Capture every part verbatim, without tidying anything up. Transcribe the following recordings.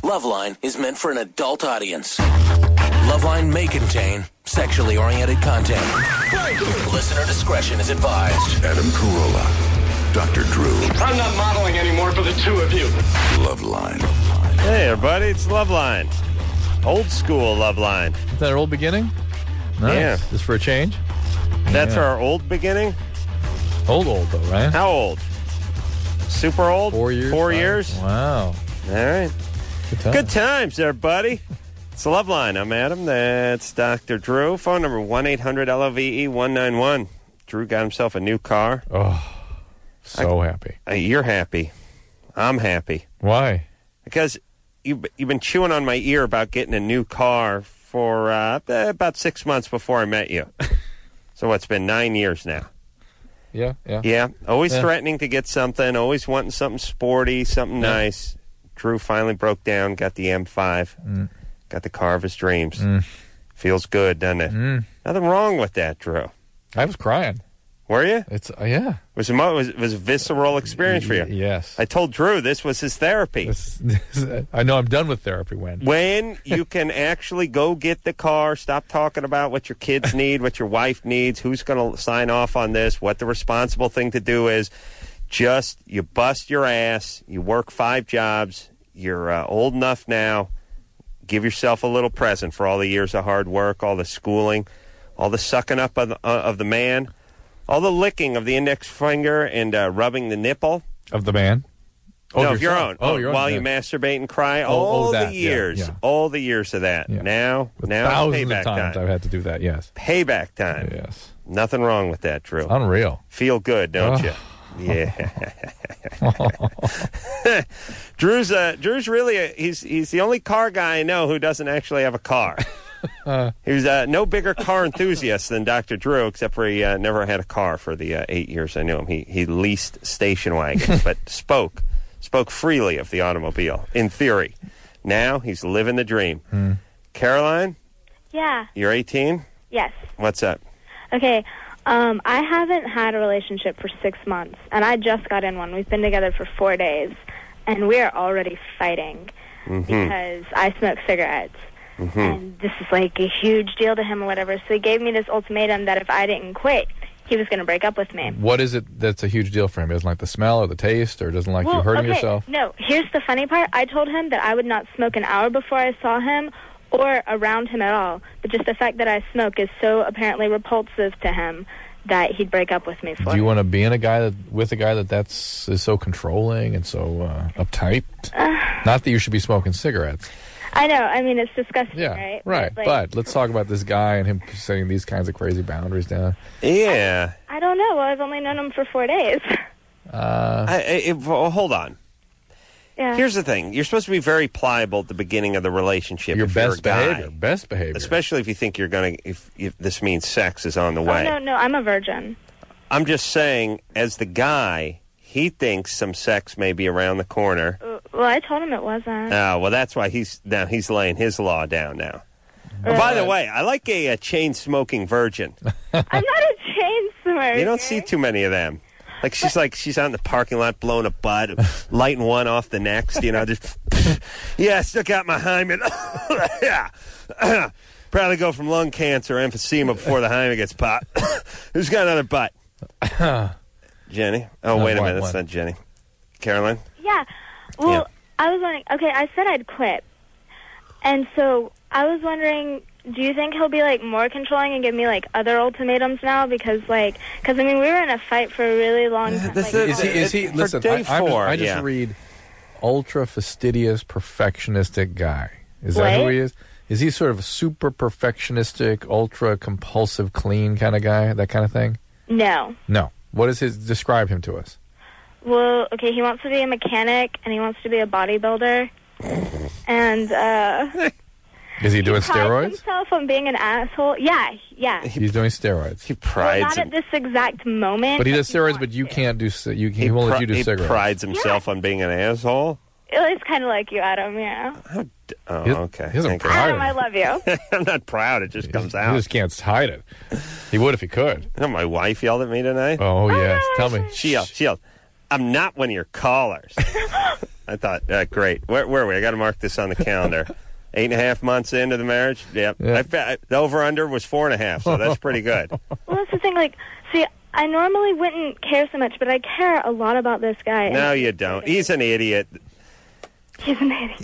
Loveline is meant for an adult audience. Loveline may contain sexually oriented content. Listener discretion is advised. Adam Carolla, Doctor Drew. I'm not modeling anymore for the two of you. Loveline. Hey, everybody, it's Loveline. Old school Loveline. Is that our old beginning? Nice. Yeah. Just for a change? That's Yeah. our old beginning? Old, old, though, right? How old? Super old? Four years? Four Wow. years? Wow. All right. Good time. Good times, everybody. It's the Loveline. I'm Adam. That's Doctor Drew. Phone number one eight hundred L O V E one nine one. Drew got himself a new car. Oh, so happy. Uh, you're happy. I'm happy. Why? Because you've, you've been chewing on my ear about getting a new car for uh, about six months before I met you. So it's been nine years now. Yeah, yeah. Yeah, always Yeah. threatening to get something, always wanting something sporty, something Yeah. nice. Drew finally broke down, got the M five, Mm. got the car of his dreams. Mm. Feels good, doesn't it? Mm. Nothing wrong with that, Drew. I was crying. Were you? It's, uh, yeah. It was a, mo- was, was a visceral experience for you. Y- Yes. I told Drew this was his therapy. This- this- I know I'm done with therapy when. When you can actually go get the car, stop talking about what your kids need, what your wife needs, who's going to sign off on this, what the responsible thing to do is. Just, you bust your ass, you work five jobs, you're uh, old enough now, give yourself a little present for all the years of hard work, all the schooling, all the sucking up of the, uh, of the man, all the licking of the index finger and uh, rubbing the nipple. Of the man? Oh, no, of your yourself. own. Oh, your own. While yeah. you masturbate and cry. Oh, all oh, that, the yeah, years. yeah. All the years of that. Yeah. Now, With now thousands it's payback of times time. I've had to do that, yes. Payback time. Yes. Nothing wrong with that, Drew. Unreal. Feel good, don't Oh. you? Yeah. Drew's uh, Drew's really a, he's he's the only car guy I know who doesn't actually have a car. Uh, He's uh, no bigger car enthusiast than Doctor Drew, except for he uh, never had a car for the uh, eight years I knew him. He he leased station wagons, but spoke spoke freely of the automobile in theory. Now he's living the dream. Hmm. Caroline, Yeah. you're eighteen. Yes. What's up? Okay. Um, I haven't had a relationship for six months, and I just got in one. We've been together for four days, and we are already fighting Mm-hmm. because I smoke cigarettes. Mm-hmm. And this is like a huge deal to him or whatever. So he gave me this ultimatum that if I didn't quit, he was going to break up with me. what is it that's a huge deal for him? He doesn't like the smell or the taste or doesn't like well, you hurting okay, yourself? No, here's the funny part. I told him that I would not smoke an hour before I saw him or around him at all. But just the fact that I smoke is so apparently repulsive to him that he'd break up with me for Do you it. want to be in a guy that with a guy that that's is so controlling and so uh, uptight? Not that you should be smoking cigarettes. I know. I mean, it's disgusting, Yeah, right? right. Like, But let's talk about this guy and him setting these kinds of crazy boundaries down. Yeah. I don't know. Well, I've only known him for four days. Uh, I, I, well, hold on. Yeah. Here's the thing. You're supposed to be very pliable at the beginning of the relationship. your if you're best a guy. behavior. Best behavior. Especially if you think you're going to, if, if this means sex is on the Oh, way. no, no. I'm a virgin. I'm just saying, as the guy, he thinks some sex may be around the corner. Uh, Well, I told him it wasn't. Oh, well, that's why he's now he's laying his law down now. Oh, by the way, I like a, a chain-smoking virgin. I'm not a chain smoker. You don't see too many of them. Like, she's like, she's out in the parking lot blowing a bud, lighting one off the next, you know, just, yeah, I still got my hymen. Yeah. Probably go from lung cancer or emphysema before the hymen gets popped. Who's got another butt? Jenny. Oh, No, wait a one, minute, that's one. not Jenny. Caroline? Yeah. Well, Yeah. I was wondering, okay, I said I'd quit. And so I was wondering, do you think he'll be, like, more controlling and give me, like, other ultimatums now? Because, like, because, I mean, we were in a fight for a really long time. this like, is- is he? Is he? For Listen, day I, I'm just, four, I just yeah. read ultra fastidious, perfectionistic guy. Is that who What? he is? Is he sort of a super perfectionistic, ultra compulsive, clean kind of guy? That kind of thing? No. No. What is his? Describe him to us. Well, okay, he wants to be a mechanic, and he wants to be a bodybuilder. And, uh... Is he doing he prides steroids? himself on being an asshole. Yeah, yeah. He's doing steroids. He Well, prides not him. at this exact moment. But he does he steroids, wants but you to. can't do. c- You, he, He, won't let pri- you do he cigarettes. prides himself on being an asshole? It's kind of like you, Adam, yeah. Oh, He- okay. he doesn't Thank you. pride Adam, I love you. I'm not proud. It just comes He out. just can't hide it. He would if he could. You know, my wife yelled at me tonight. Oh, yes. no, Tell I me. She yelled, she yelled, I'm not one of your callers. I thought, uh, great. Where, where are we? I got to mark this on the calendar. Eight and a half months into the marriage. Yep. Yeah. I fa- the over-under was four and a half, so that's pretty good. Well, that's the thing. Like, see, I normally wouldn't care so much, but I care a lot about this guy. No, you don't. He's an idiot. He's an idiot.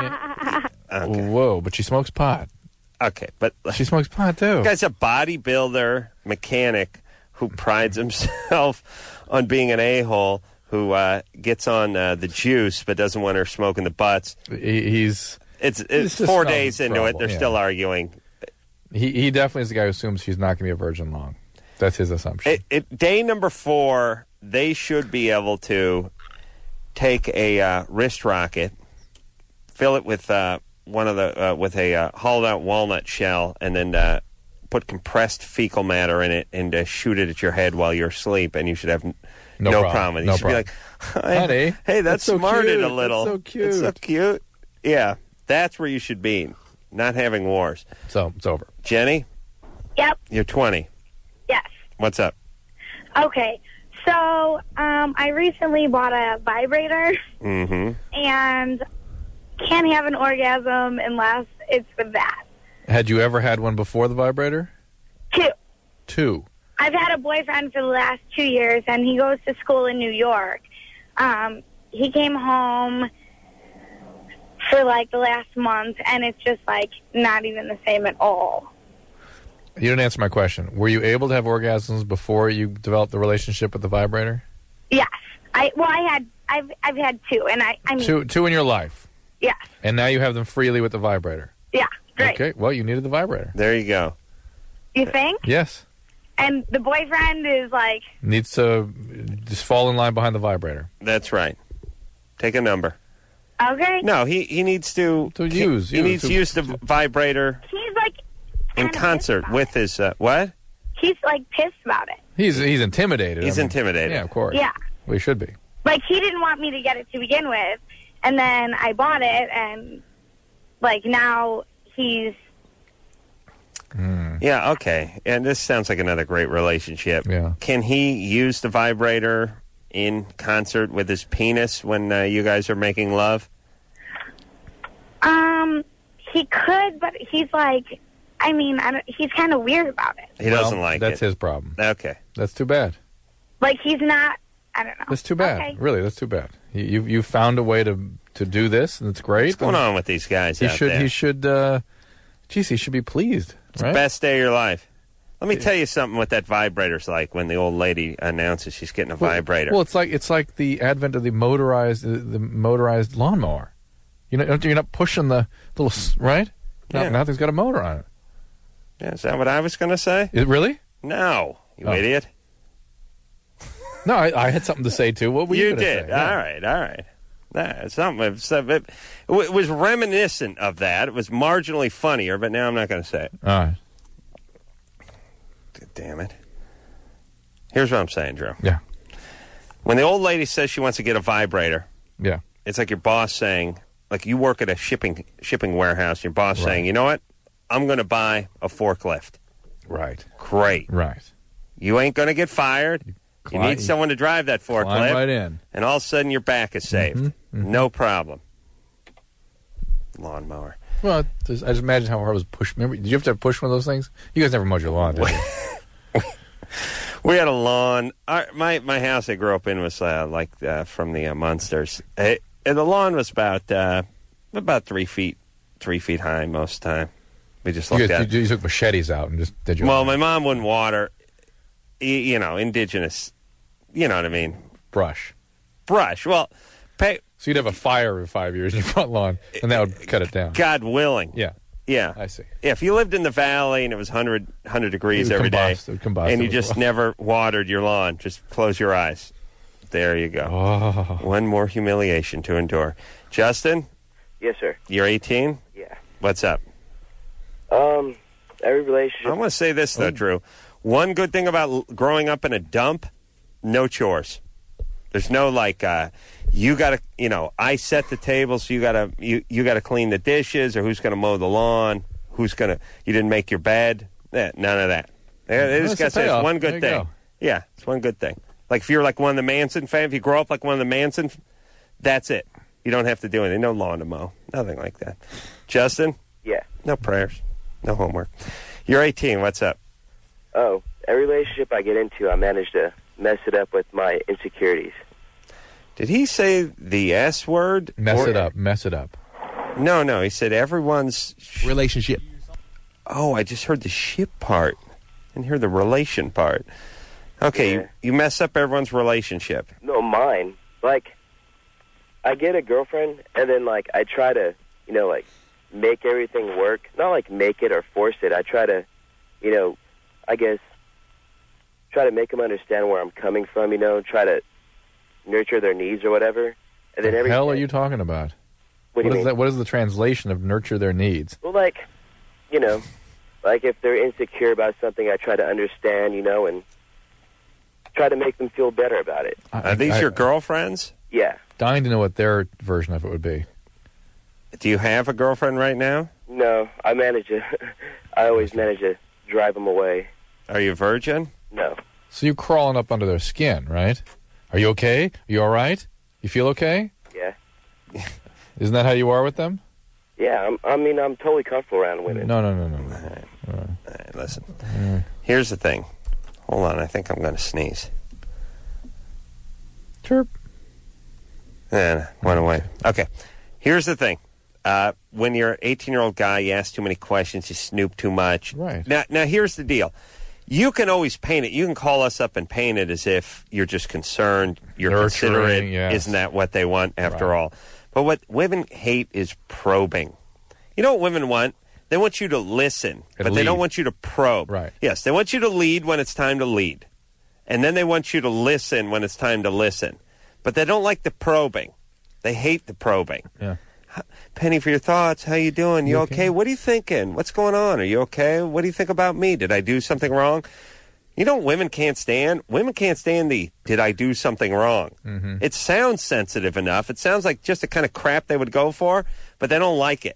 Okay. Whoa, but she smokes pot. Okay, but She smokes pot, too. this guy's a bodybuilder mechanic who prides himself on being an a-hole who uh, gets on uh, the juice but doesn't want her smoking the butts. He, he's It's, It's it's just four some days into it. trouble, They're yeah. still arguing. he, he definitely is the guy who assumes she's not going to be a virgin long. That's his assumption. It, it, day number four, they should be able to take a uh, wrist rocket, fill it with uh, one of the uh, with a uh, hollowed out walnut shell, and then uh, put compressed fecal matter in it and uh, shoot it at your head while you're asleep, and you should have n- No no, problem. problem. No You should problem. be like, Honey, hey, that's, that's so smarted cute. a little. That's so cute. It's so cute. Yeah, that's where you should be, not having wars. so it's over. Jenny, Yep. you're twenty. Yes. What's up? Okay. So, um, I recently bought a vibrator Mm-hmm. and can't have an orgasm unless it's with that. Had you ever had one before the vibrator? Two. Two. I've had a boyfriend for the last two years, and he goes to school in New York. Um, he came home for, like, the last month, and it's just, like, not even the same at all. You didn't answer my question. Were you able to have orgasms before you developed the relationship with the vibrator? Yes. I Well, I had, I've, I've had two, and I, I mean, Two, two in your life, yes. and now you have them freely with the vibrator. Yeah, great. Okay, well, you needed the vibrator. There you go. You think? Yes. And the boyfriend is, like, Needs to just fall in line behind the vibrator. That's right. Take a number. okay. No, he, he needs to, To he, use, He use, needs to- to use the vibrator He's, like, in kinda concert pissed with about his uh, what? it. He's, like, pissed about it. He's he's intimidated. He's I mean, intimidated. Yeah, of course. Yeah. Well, he should be. Like, he didn't want me to get it to begin with, and then I bought it, and, like, now he's... Yeah, okay. And this sounds like another great relationship. Yeah. Can he use the vibrator in concert with his penis when uh, you guys are making love? Um, he could, but he's, like... I mean, I don't, he's kind of weird about it. He doesn't Well, like that's it. his problem. Okay. That's too bad. Like, he's not... I don't know. That's too bad. Okay. Really, that's too bad. You you you found a way to to do this, and it's great. What's going on with these guys He out should there? he should. Uh, geez, he should be pleased. It's right? the best day of your life. Let me tell you something what that vibrator's like when the old lady announces she's getting a Well- vibrator. Well, it's like it's like the advent of the motorized the, the motorized lawnmower. You know, you're not pushing the little s- right. Now, Yeah. Nothing's got a motor on it. Yeah, is that what I was going to say? Is it really? No, you Oh. idiot. No, I, I had something to say too. What were you, You gonna did. say? Yeah. All right, all right. Nah, something, it, it, it was reminiscent of that. It was marginally funnier, but now I'm not going to say it. All right. Damn it. Here's what I'm saying, Drew. Yeah. When the old lady says she wants to get a vibrator, Yeah. it's like your boss saying, like you work at a shipping shipping warehouse, your boss Right. saying, you know what? I'm going to buy a forklift. Right. Great. Right. You ain't going to get fired. You Climb- need someone to drive that forklift. Climb right in. And all of a sudden your back is saved. Mm-hmm, No problem. Lawnmower. Well, just, I just imagine how hard it was push. Remember, did you have to push one of those things? You guys never mowed your lawn, did you? We had a lawn. Our, my my house I grew up in was uh, like uh, from the uh, Munsters. It, and the lawn was about uh, about three feet three feet high most of the time. We just You, looked guys, at you, it. you took machetes out and just did your Well, my mom wouldn't water. y- You know, indigenous. You know what I mean? brush. Brush. Well, pay, So you'd have a fire in five years in your front lawn, and that would cut it down. God willing. Yeah, Yeah. I see. Yeah, if you lived in the valley and it was one hundred, one hundred degrees It would every day, combust. It would combust. and It you was just rough. never watered your lawn, just close your eyes. There you go. Oh, One more humiliation to endure. Justin, Yes, sir. you're eighteen? Yeah. What's up? Um, every I relationship. want to say this, Oh. though, Drew. One good thing about l- growing up in a dump, no chores. There's no, like, uh, you got to, you know, I set the table, so you got to you, you got to clean the dishes, or who's going to mow the lawn, who's going to, you didn't make your bed. Yeah, none of that. They, they Well, just that's got a to say it's payoff. one There good you thing. go. Yeah, it's one good thing. Like, if you're like one of the Manson fans, if you grow up like one of the Manson, f- that's it. You don't have to do anything. No lawn to mow. Nothing like that. Justin? Yeah. No prayers. No homework. You're eighteen. What's up? Oh, every relationship I get into, I manage to mess it up with my insecurities. Did he say the S word? Mess Or- it up. Mess it up. No, no. He said everyone's... Relationship. Oh, I just heard the ship part. And hear the relation part. Okay, Yeah. you, you mess up everyone's relationship. No, mine. Like, I get a girlfriend, and then, like, I try to, you know, like, make everything work. Not, like, make it or force it. I try to, you know, I guess, try to make them understand where I'm coming from, you know, try to nurture their needs or whatever. And then The every hell are you talking about? What do you is mean? that? What is the translation of nurture their needs? Well, like, you know, like if they're insecure about something, I try to understand, you know, and try to make them feel better about it. Are these I- your girlfriends? Yeah. Dying to know what their version of it would be. Do you have a girlfriend right now? No, I manage to, I always manage to drive them away. Are you a virgin? No. So you're crawling up under their skin, right? Are you okay? Are you all right? You feel okay? Yeah. Isn't that how you are with them? Yeah, I'm, I mean, I'm totally comfortable around women. No, no, no, no. no. All right, listen. Here's the thing. Hold on, I think I'm going to sneeze. Chirp. And went away. Okay. Here's the thing. Uh, when you're an eighteen-year-old guy, you ask too many questions, you snoop too much. Right. Now, now, here's the deal. You can always paint it. You can call us up and paint it as if you're just concerned, you're Nurturing, considerate. yes. Isn't that what they want after Right. all? But what women hate is probing. You know what women want? They want you to listen, And but they don't lead. want you to probe. Right. Yes, they want you to lead when it's time to lead. And then they want you to listen when it's time to listen. But they don't like the probing. They hate the probing. Yeah. Penny, for your thoughts, how you doing? You, You okay? okay? What are you thinking? What's going on? Are you okay? What do you think about me? Did I do something wrong? You know what women can't stand? Women can't stand the, did I do something wrong? Mm-hmm. It sounds sensitive enough. It sounds like just the kind of crap they would go for, but they don't like it.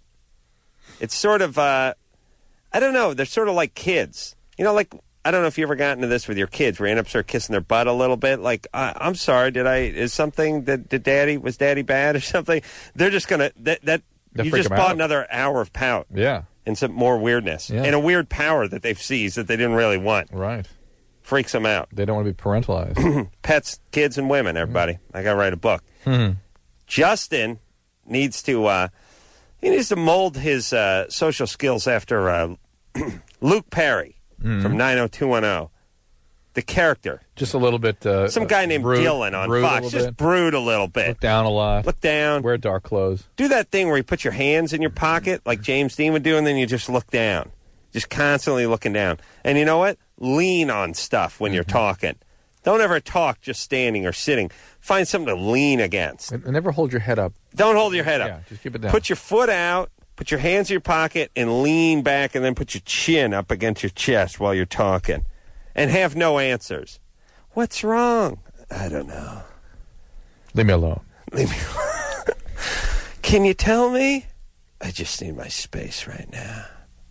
It's sort of, uh, I don't know, they're sort of like kids. You know, like, I don't know if you ever got into this with your kids, where you end up sort of kissing their butt a little bit. Like, I, I'm sorry, did I, is something, did, did daddy, was daddy bad or something? They're just going to, that, that They'll you freak just 'em bought out. another hour of pout Yeah. and some more weirdness Yeah. and a weird power that they've seized that they didn't really want. Right. Freaks them out. They don't want to be parentalized. Pets, kids, and women, everybody. I got to write a book. Mhm. Justin needs to, uh, he needs to mold his uh, social skills after uh, Luke Perry from nine oh two one oh. The character. Just a little bit. Uh, Some guy named brood, Dylan on brood a Fox. little Just bit. brood a little bit. Look down a lot. Look down. Wear dark clothes. Do that thing where you put your hands in your pocket like James Dean would do, and then you just look down. Just constantly looking down. And you know what? Lean on stuff when you're talking. Don't ever talk just standing or sitting. Find something to lean against. And, and never hold your head up. Don't hold your head up. Yeah, just keep it down. Put your foot out, put your hands in your pocket, and lean back, and then put your chin up against your chest while you're talking. And have no answers. What's wrong? I don't know. Leave me alone. Leave me Can you tell me? I just need my space right now.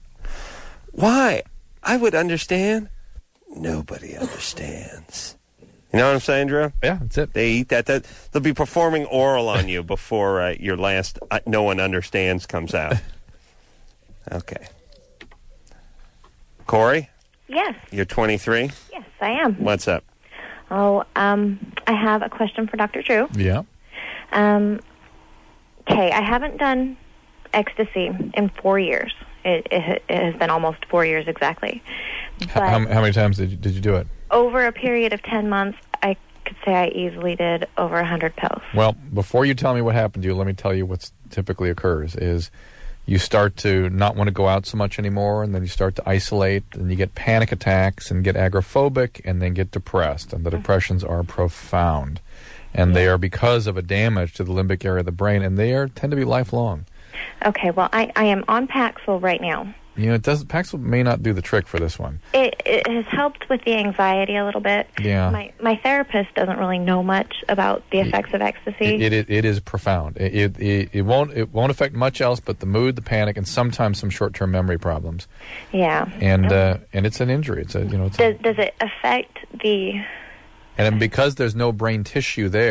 Why? I would understand. Nobody understands. You know what I'm saying, Drew? Yeah, that's it. They eat that. that they'll be performing oral on you before uh, your last uh, "No One Understands" comes out. Okay. Corey, Yes, you're twenty-three. yes, I am. What's up? Oh, um, I have a question for Doctor Drew. Yeah. Um, okay, I haven't done ecstasy in four years. It, it, it has been almost four years exactly. H- But how, how many times did you, did you do it? over a period of ten months, I could say I easily did over one hundred pills. Well, before you tell me what happened to you, let me tell you what typically occurs is you start to not want to go out so much anymore, and then you start to isolate, and you get panic attacks and get agoraphobic and then get depressed. And the depressions are profound. And they are because of a damage to the limbic area of the brain, and they are tend to be lifelong. Okay, well, I, I am on Paxil right now. You know, it does. Paxil may not do the trick for this one. It, it has helped with the anxiety a little bit. Yeah. My my therapist doesn't really know much about the effects of ecstasy. It, it, it is profound. It, it, it, it won't it won't affect much else but the mood, the panic, and sometimes some short-term memory problems. yeah. And uh, and it's an injury. It's a you know. It's a, Does, does it affect the... and because there's no brain tissue there,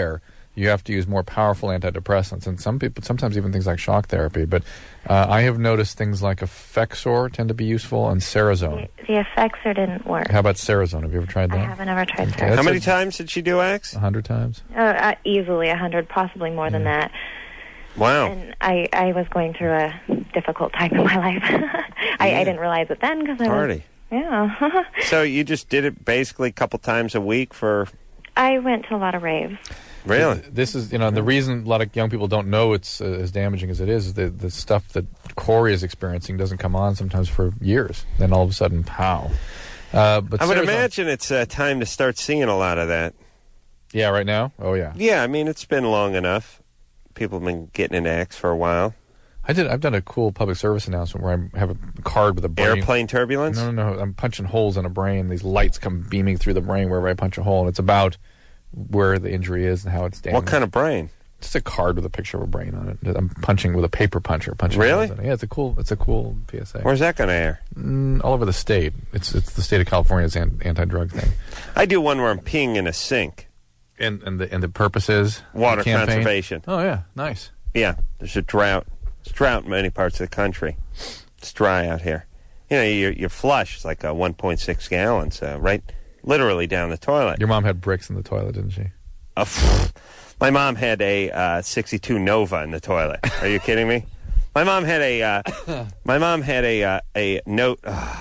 you have to use more powerful antidepressants, and some people, sometimes even things like shock therapy. But uh, I have noticed things like Effexor tend to be useful, and Cerazone. The, the Effexor didn't work. How about Cerazone? Have you ever tried that? I haven't ever tried Okay, Cerazone. How many a, times did she do X? A hundred times. Uh, uh, easily a hundred, possibly more Yeah. than that. Wow. And I, I was going through a difficult time in my life. I, Yeah. I didn't realize it then because I Party. was... Yeah. So you just did it basically a couple times a week for... I went to a lot of raves. Really? This is, you know, the reason a lot of young people don't know it's uh, as damaging as it is, is the, the stuff that Corey is experiencing doesn't come on sometimes for years. Then all of a sudden, pow. Uh, but I would Cerazone- imagine it's uh, time to start seeing a lot of that. Yeah, right now? Oh, yeah. Yeah, I mean, it's been long enough. People have been getting into X for a while. I did. I've done a cool public service announcement where I have a card with a brain. Airplane turbulence? No, no, no. I'm punching holes in a brain. These lights come beaming through the brain wherever I punch a hole, and it's about where the injury is and how it's damaged. What kind of brain? Just a card with a picture of a brain on it. I'm punching with a paper puncher. Punching Really? holes in it. Yeah, it's a cool. It's a cool P S A. Where's that going to air? Mm, all over the state. It's it's the state of California's an, anti-drug thing. I do one where I'm peeing in a sink. And and the and the purpose is Water the campaign? conservation. Oh yeah, nice. Yeah, there's a drought. It's drought in many parts of the country. It's dry out here. You know, your your flush is like a one point six gallons, uh, right, literally down the toilet. Your mom had bricks in the toilet, didn't she? Uh, pff, my mom had a uh, sixty-two Nova in the toilet. Are you kidding me? My mom had a. Uh, my mom had a uh, a note.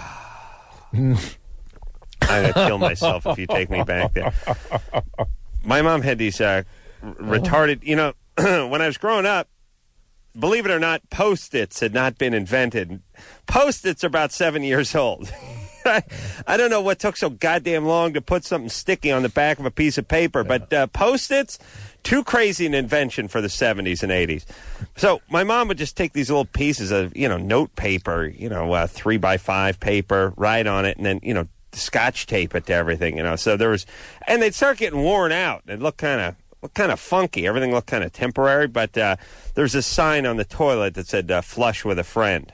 I'm gonna kill myself if you take me back there. My mom had these uh, r- retarded. You know, when I was growing up, believe it or not, Post-its had not been invented. Post-its are about seven years old. I don't know what took so goddamn long to put something sticky on the back of a piece of paper, but uh, Post-its, too crazy an invention for the seventies and eighties. So my mom would just take these little pieces of, you know, note paper, you know, uh, three by five paper, write on it, and then, you know, Scotch tape it to everything, you know. So there was, and they'd start getting worn out. It looked kind of looked kind of funky. Everything looked kind of temporary, but uh, there was a sign on the toilet that said uh, "Flush with a friend."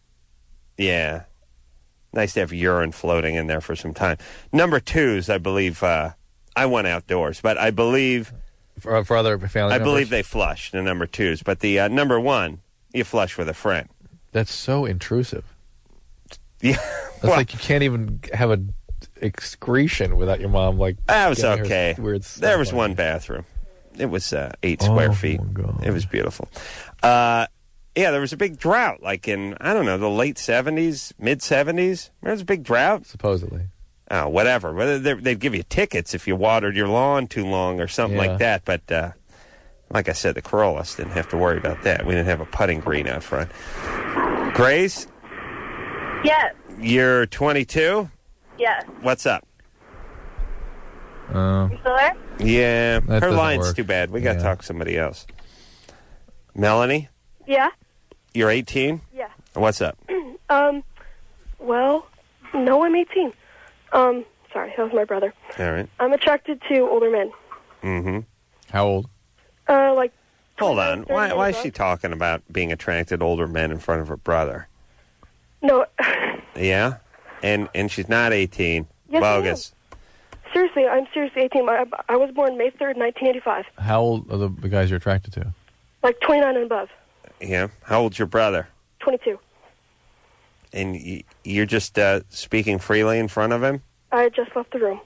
Yeah. Nice to have urine floating in there for some time. Number twos, I believe, uh, I went outdoors, but I believe... For, for other family I members? believe they flushed, the number twos. But the uh, number one, you flush with a friend. That's so intrusive. Yeah. That's Well, like you can't even have a excretion without your mom, like... that was getting her okay. Weird stuff There was on one you. bathroom. It was uh, eight Oh, square feet. my God. It was beautiful. Uh, yeah, there was a big drought, like in, I don't know, the late seventies, mid-seventies. There was a big drought. Supposedly. Oh, whatever. Whether they- they'd give you tickets if you watered your lawn too long or something Yeah. like that. But uh, like I said, the Corollas didn't have to worry about that. We didn't have a putting green out front. Grace, Yes, you're twenty-two. yes. What's up? Uh, You still there? Yeah, That her doesn't line's work. too bad. We got to Yeah. talk to somebody else. Melanie, Yeah. you're eighteen. Yeah. What's up? Um, well, no, I'm eighteen. Um, sorry, that was my brother. All right. I'm attracted to older men. Mm-hmm. how old? Uh, like, Hold on. thirty Why, why is years she old. talking about being attracted to older men in front of her brother? No, Yeah? And and she's not eighteen. Yes, I am. Bogus. seriously, I'm seriously eighteen. I, I was born May third, nineteen eighty-five. How old are the, the guys you're attracted to? Like twenty-nine and above. Yeah. How old's your brother? twenty-two. And y- you're just uh, speaking freely in front of him? I had just left the room.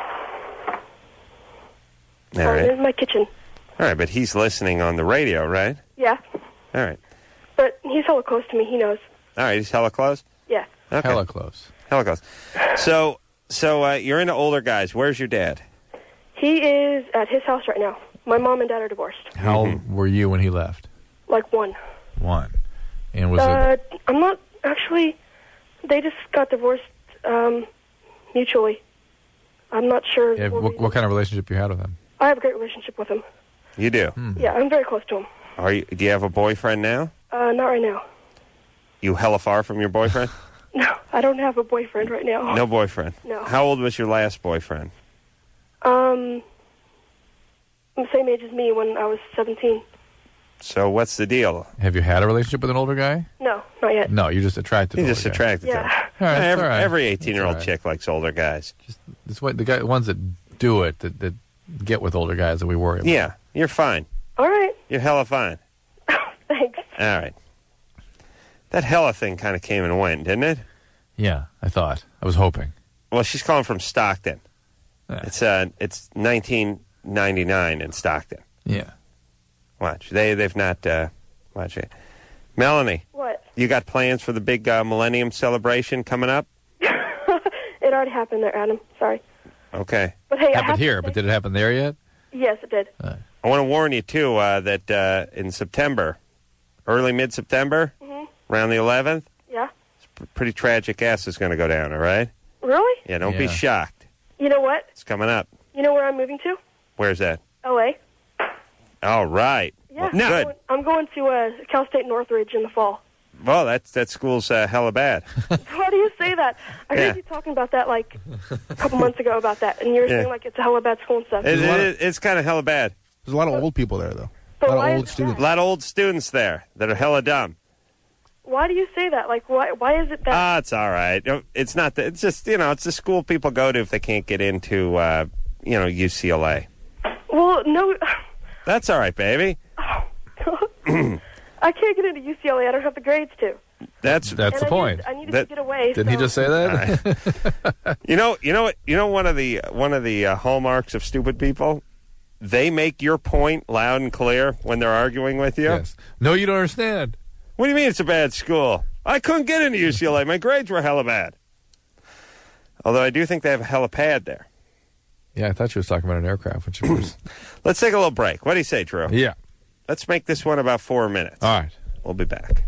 All I'm right. in my kitchen. All right, but he's listening on the radio, right? Yeah, All right. but he's hella close to me. He knows. All right, he's hella close? Yeah. Okay. Hella close. Hella close. So, so uh, you're into older guys. Where's your dad? He is at his house right now. My mom and dad are divorced. How Mm-hmm. old were you when he left? Like one. One. And was Uh, it... I'm not actually. They just got divorced um, mutually. I'm not sure. Yeah, what what, reason. what kind of relationship you had with him? I have a great relationship with him. You do? Hmm. Yeah, I'm very close to him. Are you? Do you have a boyfriend now? Uh, not right now. You hella far from your boyfriend? No, I don't have a boyfriend right now. No boyfriend? No. How old was your last boyfriend? Um, I'm the same age as me when I was seventeen. So what's the deal? Have you had a relationship with an older guy? No, not yet. No, you're just attracted You're to just older guys. attracted to him. Yeah. All right, it's every, all right. every eighteen-year-old It's all right. chick likes older guys. This way, the guy, ones that do it, that, that get with older guys that we worry about. Yeah. You're fine. All right. You're hella fine. Thanks. All right. That hella thing kind of came and went, didn't it? Yeah, I thought. I was hoping. Well, she's calling from Stockton. Yeah. It's uh, it's nineteen ninety-nine in Stockton. Yeah. Watch. They, they've not, uh, watch it. Melanie. What? You got plans for the big uh, Millennium celebration coming up? It already happened there, Adam. Sorry. Okay. But hey, I have Happened to here, say- but did it happen there yet? Yes, it did. Uh, I want to warn you, too, uh, that uh, in September, early mid-September, Mhm. around the eleventh, Yeah. p- pretty tragic ass is going to go down, all right? Really? Yeah, don't be Yeah. shocked. You know what? It's coming up. You know where I'm moving to? Where's that? L A. All right. Yeah. Well, I'm good. going- I'm going to uh, Cal State Northridge in the fall. Well, that's, that school's uh, hella bad. Why do you say that? I Yeah. heard you talking about that like a couple months ago about that, and you were Yeah. saying like it's a hella bad school and stuff. It, it, it's kind of hella bad. There's a lot of old people there, though. But a lot why of is old it students. A lot of old students there that are hella dumb. Why do you say that? Like, why? Why is it that? Ah, it's all right. It's not. The, it's just you know, it's the school people go to if they can't get into uh, you know U C L A. Well, no. That's all right, baby. I can't get into U C L A. I don't have the grades to. That's That's And the I point. Needed, I needed That- to get away. Didn't so. he just say that? you know, you know what, you know one of the one of the uh, hallmarks of stupid people. They make your point loud and clear when they're arguing with you. Yes. No, you don't understand. What do you mean it's a bad school? I couldn't get into U C L A. My grades were hella bad. Although I do think they have a helipad there. Yeah, I thought she was talking about an aircraft, which was. Let's take a little break. What do you say, Drew? Yeah. Let's make this one about four minutes. All right. We'll be back.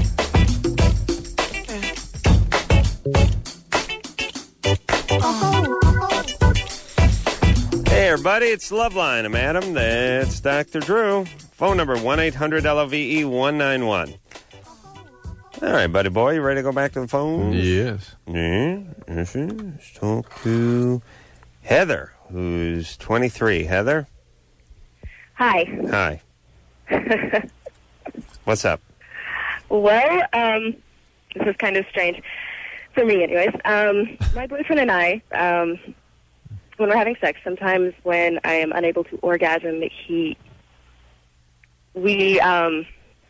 Hey, everybody, it's Loveline. I'm Adam. That's Doctor Drew. Phone number one eight hundred L O V E one nine one. All right, buddy boy, you ready to go back to the phone? Yes. Yeah. Yes, yes. Let's talk to Heather, who's twenty-three. Heather? Hi. Hi. What's up? Well, um, this is kind of strange for me, anyways. Um, my boyfriend and I, um, when we're having sex, sometimes when I am unable to orgasm, he, we, um,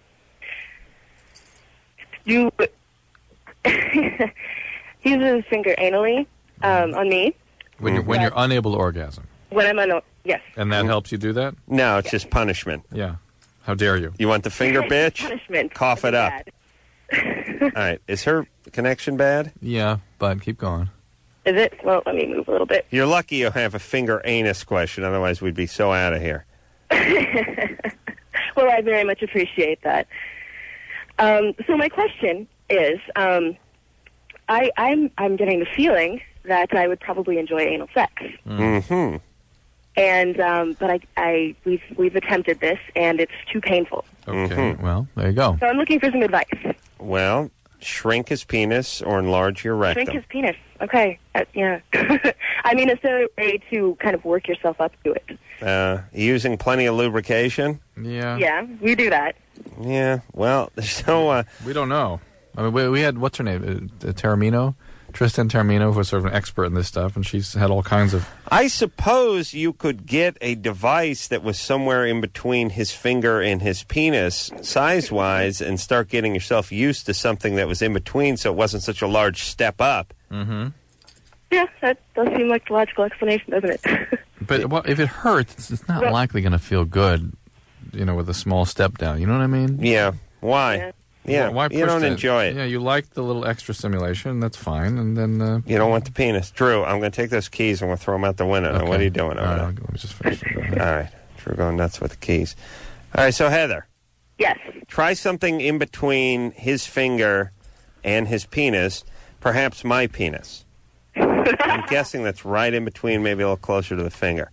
do, he uses his finger anally, um, on me. When you're, when you're unable to orgasm. When I'm unable, yes. And that helps you do that? No, it's just punishment. Yeah. How dare you? You want the finger, bitch? Punishment. Cough it up. All right. Is her connection bad? Yeah, but keep going. Is it? Well, let me move a little bit. You're lucky you have a finger anus question. Otherwise, we'd be so out of here. Well, I very much appreciate that. Um, so my question is, um, I, I'm I'm getting the feeling that I would probably enjoy anal sex, Mm-hmm. and um, but I, I we've we've attempted this and it's too painful. Okay. Mhm. Well, there you go. So I'm looking for some advice. Well, shrink his penis or enlarge your rectum. Shrink his penis. Okay. Uh, yeah. I mean, is there a way to kind of work yourself up to it? Uh, using plenty of lubrication? Yeah. Yeah, we do that. Yeah. Well, there's no... Uh, We don't know. I mean, we, we had, what's her name? Uh, Taramino? Tristan Taramino, who was sort of an expert in this stuff, and she's had all kinds of... I suppose you could get a device that was somewhere in between his finger and his penis, size-wise, and start getting yourself used to something that was in between so it wasn't such a large step up. Mm-hmm. Yeah, that does seem like the logical explanation, doesn't it? But well, if it hurts, it's not Well- likely going to feel good, you know, with a small step down. You know what I mean? Yeah. Why? Yeah. Yeah. Why you push don't that? enjoy it. Yeah, you like the little extra stimulation. That's fine. And then... Uh, You don't want the penis. Drew, I'm going to take those keys and we'll throw them out the window. Now, okay. what are you doing over All right, there? I'll- let me just finish. Go All ahead. right. Drew going nuts with the keys. All right, so Heather, Yes. try something in between his finger and his penis, perhaps my penis. I'm guessing that's right in between, maybe a little closer to the finger.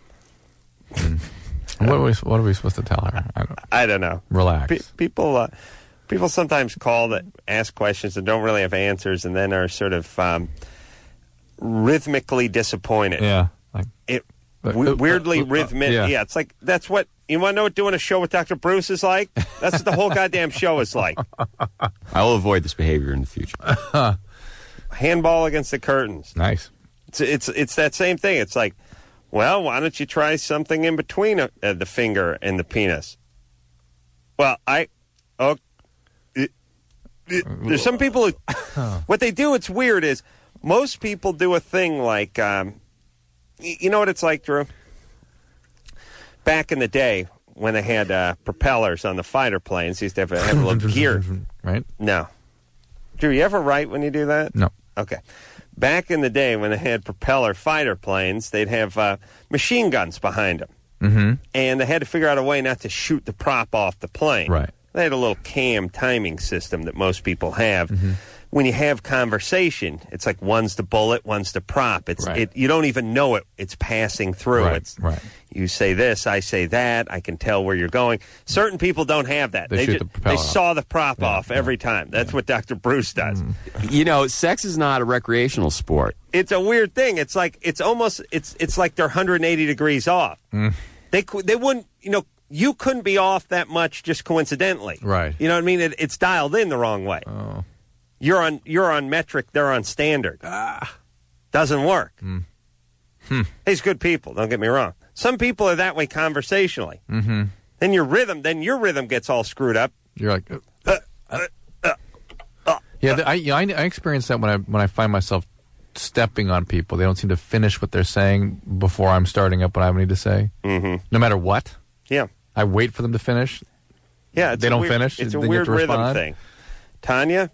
What are we, what are we supposed to tell her? I don't, I don't know. relax. Pe- people, uh, people sometimes call that ask questions and don't really have answers, and then are sort of um, rhythmically disappointed. yeah. Like, It Uh, we- uh, weirdly uh, uh, rhythmic. yeah. Yeah. It's like that's what you want to know. What doing a show with Doctor Bruce is like. That's what the whole goddamn show is like. I will avoid this behavior in the future. Handball against the curtains. nice. It's it's it's that same thing. It's like Well, why don't you try something in between uh, the finger and the penis? Well, I... Oh, it, it, there's some people who... What they do, it's weird, is most people do a thing like... Um, you know what it's like, Drew? Back in the day, when they had uh, propellers on the fighter planes, they used to have, have a little gear. Right? No. Drew, you ever write when you do that? No. Okay. Back in the day when they had propeller fighter planes, they'd have uh, machine guns behind them. Mm-hmm. And they had to figure out a way not to shoot the prop off the plane. Right. They had a little cam timing system that most people have. Mm-hmm. When you have conversation, it's like one's the bullet, one's the prop. It's Right. it. You don't even know it. It's passing through. Right, It's, right. You say this, I say that. I can tell where you're going. Certain people don't have that. They shoot ju- the propeller They off. saw the prop off every time. That's what Doctor Bruce does. You know, sex is not a recreational sport. It's a weird thing. It's like it's almost it's it's like they're one hundred eighty degrees off. Mm. They cou- they wouldn't, you know, you couldn't be off that much just coincidentally. Right. You know what I mean? It, it's dialed in the wrong way. Oh. You're on you're on metric, they're on standard. Ah. Doesn't work. Mm. Hmm. He's good people, don't get me wrong. Some people are that way conversationally. Mm-hmm. Then your rhythm, then your rhythm gets all screwed up. You're like... Uh, Uh, uh, uh, uh, yeah, the, I, yeah, I, I experience that when I when I find myself stepping on people. They don't seem to finish what they're saying before I'm starting up what I need to say. Mm-hmm. No matter what. Yeah. I wait for them to finish. Yeah, it's they a don't weird, finish. It's then a you have weird to rhythm respond. thing. Tanya?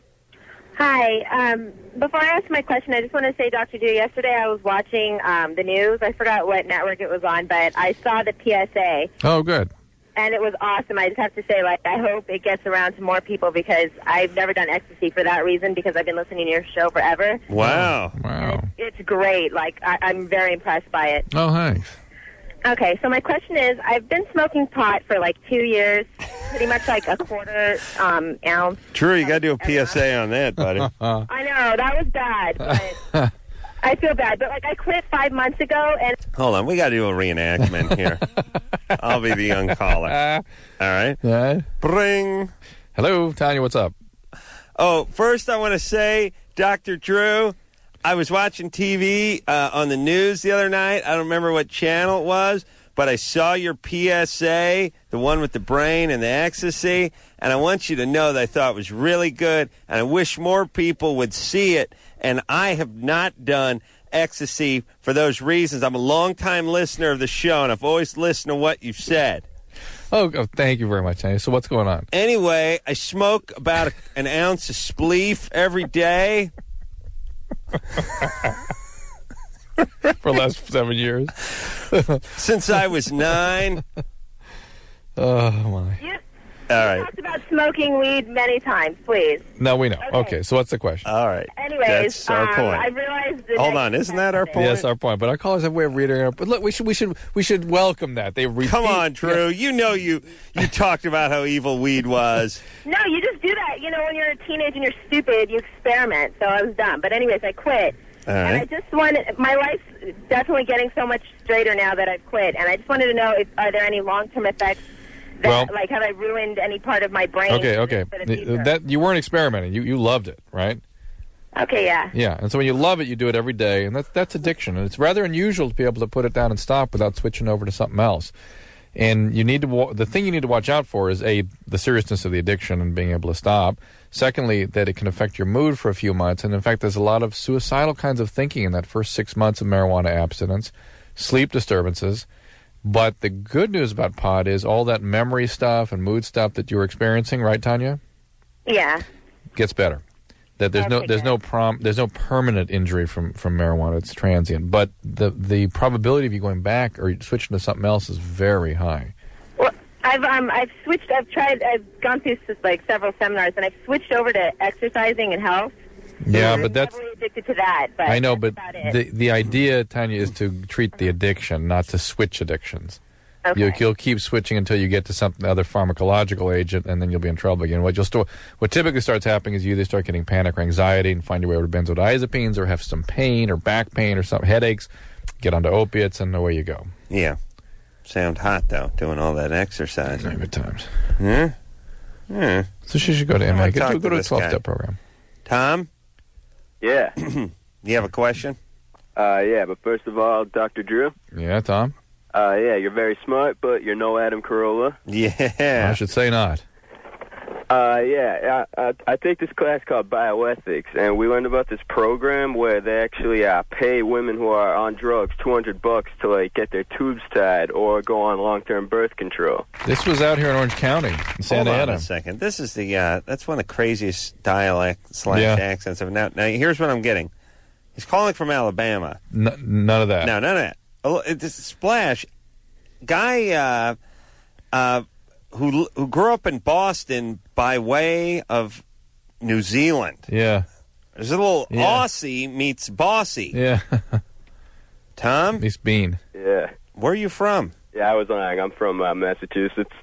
Hi. Um, before I ask my question, I just want to say, Doctor Drew, yesterday I was watching um, the news. I forgot what network it was on, but I saw the P S A. Oh, good. And it was awesome. I just have to say, like, I hope it gets around to more people because I've never done ecstasy for that reason because I've been listening to your show forever. Wow. Wow. It's great. Like, I, I'm very impressed by it. Oh, thanks. Okay, so my question is, I've been smoking pot for like two years, pretty much like a quarter um, ounce. True, you got to do a P S A on that, buddy. I know, that was bad, but I feel bad. But, like, I quit five months ago, and... Hold on, we got to do a reenactment here. I'll be the young caller. All right? Yeah. Bring. Hello, Tanya, what's up? Oh, first I want to say, Doctor Drew, I was watching T V uh, on the news the other night. I don't remember what channel it was, but I saw your P S A, the one with the brain and the ecstasy, and I want you to know that I thought it was really good, and I wish more people would see it. And I have not done ecstasy for those reasons. I'm a long-time listener of the show, and I've always listened to what you've said. Oh, oh thank you very much, Tanya. So what's going on? Anyway, I smoke about a, an ounce of spleef every day. For the last seven years. Since I was nine. Oh, my. You, All you right. talked about smoking weed many times, please. No, we know. Okay. Okay, so what's the question? All right. Anyways, That's our um, point. I realized... The Hold next on, isn't that our thing- point? Yes, our point. But our callers have a way of reading it. But look, we should we should we should welcome that. They repeat. Come on, Drew. You know you you talked about how evil weed was. No, you just do that. You know, when you're a teenager and you're stupid, you experiment. So I was dumb. But anyways, I quit. All And I right. just wanted... My life's definitely getting so much straighter now that I've quit. And I just wanted to know, if are there any long-term effects that, Well- like, have I ruined any part of my brain? Okay, okay. for the future? That you weren't experimenting. You you loved it, right? Okay, yeah. Yeah. And so when you love it, you do it every day, and that's that's addiction. And it's rather unusual to be able to put it down and stop without switching over to something else. And you need to wa- the thing you need to watch out for is a the seriousness of the addiction and being able to stop. Secondly, that it can affect your mood for a few months. And in fact, there's a lot of suicidal kinds of thinking in that first six months of marijuana abstinence, sleep disturbances. But the good news about pot is all that memory stuff and mood stuff that you were experiencing, right, Tanya, Yeah. gets better. That there's no Okay, there's good. no prom there's no permanent injury from, from marijuana. It's transient. But the the probability of you going back or switching to something else is very high. Well, I've um I've switched. I've tried. I've gone through like several seminars, and I've switched over to exercising and health. Yeah, I'm but that's heavily addicted to that. But I know, that's but about it. the the idea, Tanya, is to treat the addiction, not to switch addictions. Okay. You, you'll keep switching until you get to some other pharmacological agent, and then you'll be in trouble again. What you'll st- what typically starts happening is you either start getting panic or anxiety and find your way over to benzodiazepines, or have some pain or back pain or some headaches, get onto opiates, and away you go. Yeah. Sound hot, though, doing all that exercise. Good times. Yeah? Yeah. So she should go to I M A. wanna Go, talk go to to a this guy. twelve-step program. Tom, Yeah. you have a question? Uh, yeah, but first of all, Doctor Drew. Yeah, Tom? Uh, yeah, you're very smart, but you're no Adam Carolla. Yeah. I should say not. Uh, yeah, I, I, I take this class called Bioethics, and we learned about this program where they actually uh, pay women who are on drugs two hundred bucks to, like, get their tubes tied or go on long-term birth control. This was out here in Orange County, in Santa Hold on Ana. a second. This is the, uh, that's one of the craziest dialect slash Yeah. accents. Of now, now, here's what I'm getting. He's calling from Alabama. N- none of that. No, none of that. Oh, it's a Splash. Guy, uh, uh, who who grew up in Boston by way of New Zealand. Yeah. There's a little Yeah. Aussie meets Bossy. Yeah. Tom? He's Bean. Yeah. Where are you from? Yeah, I was lying. I'm from uh, Massachusetts.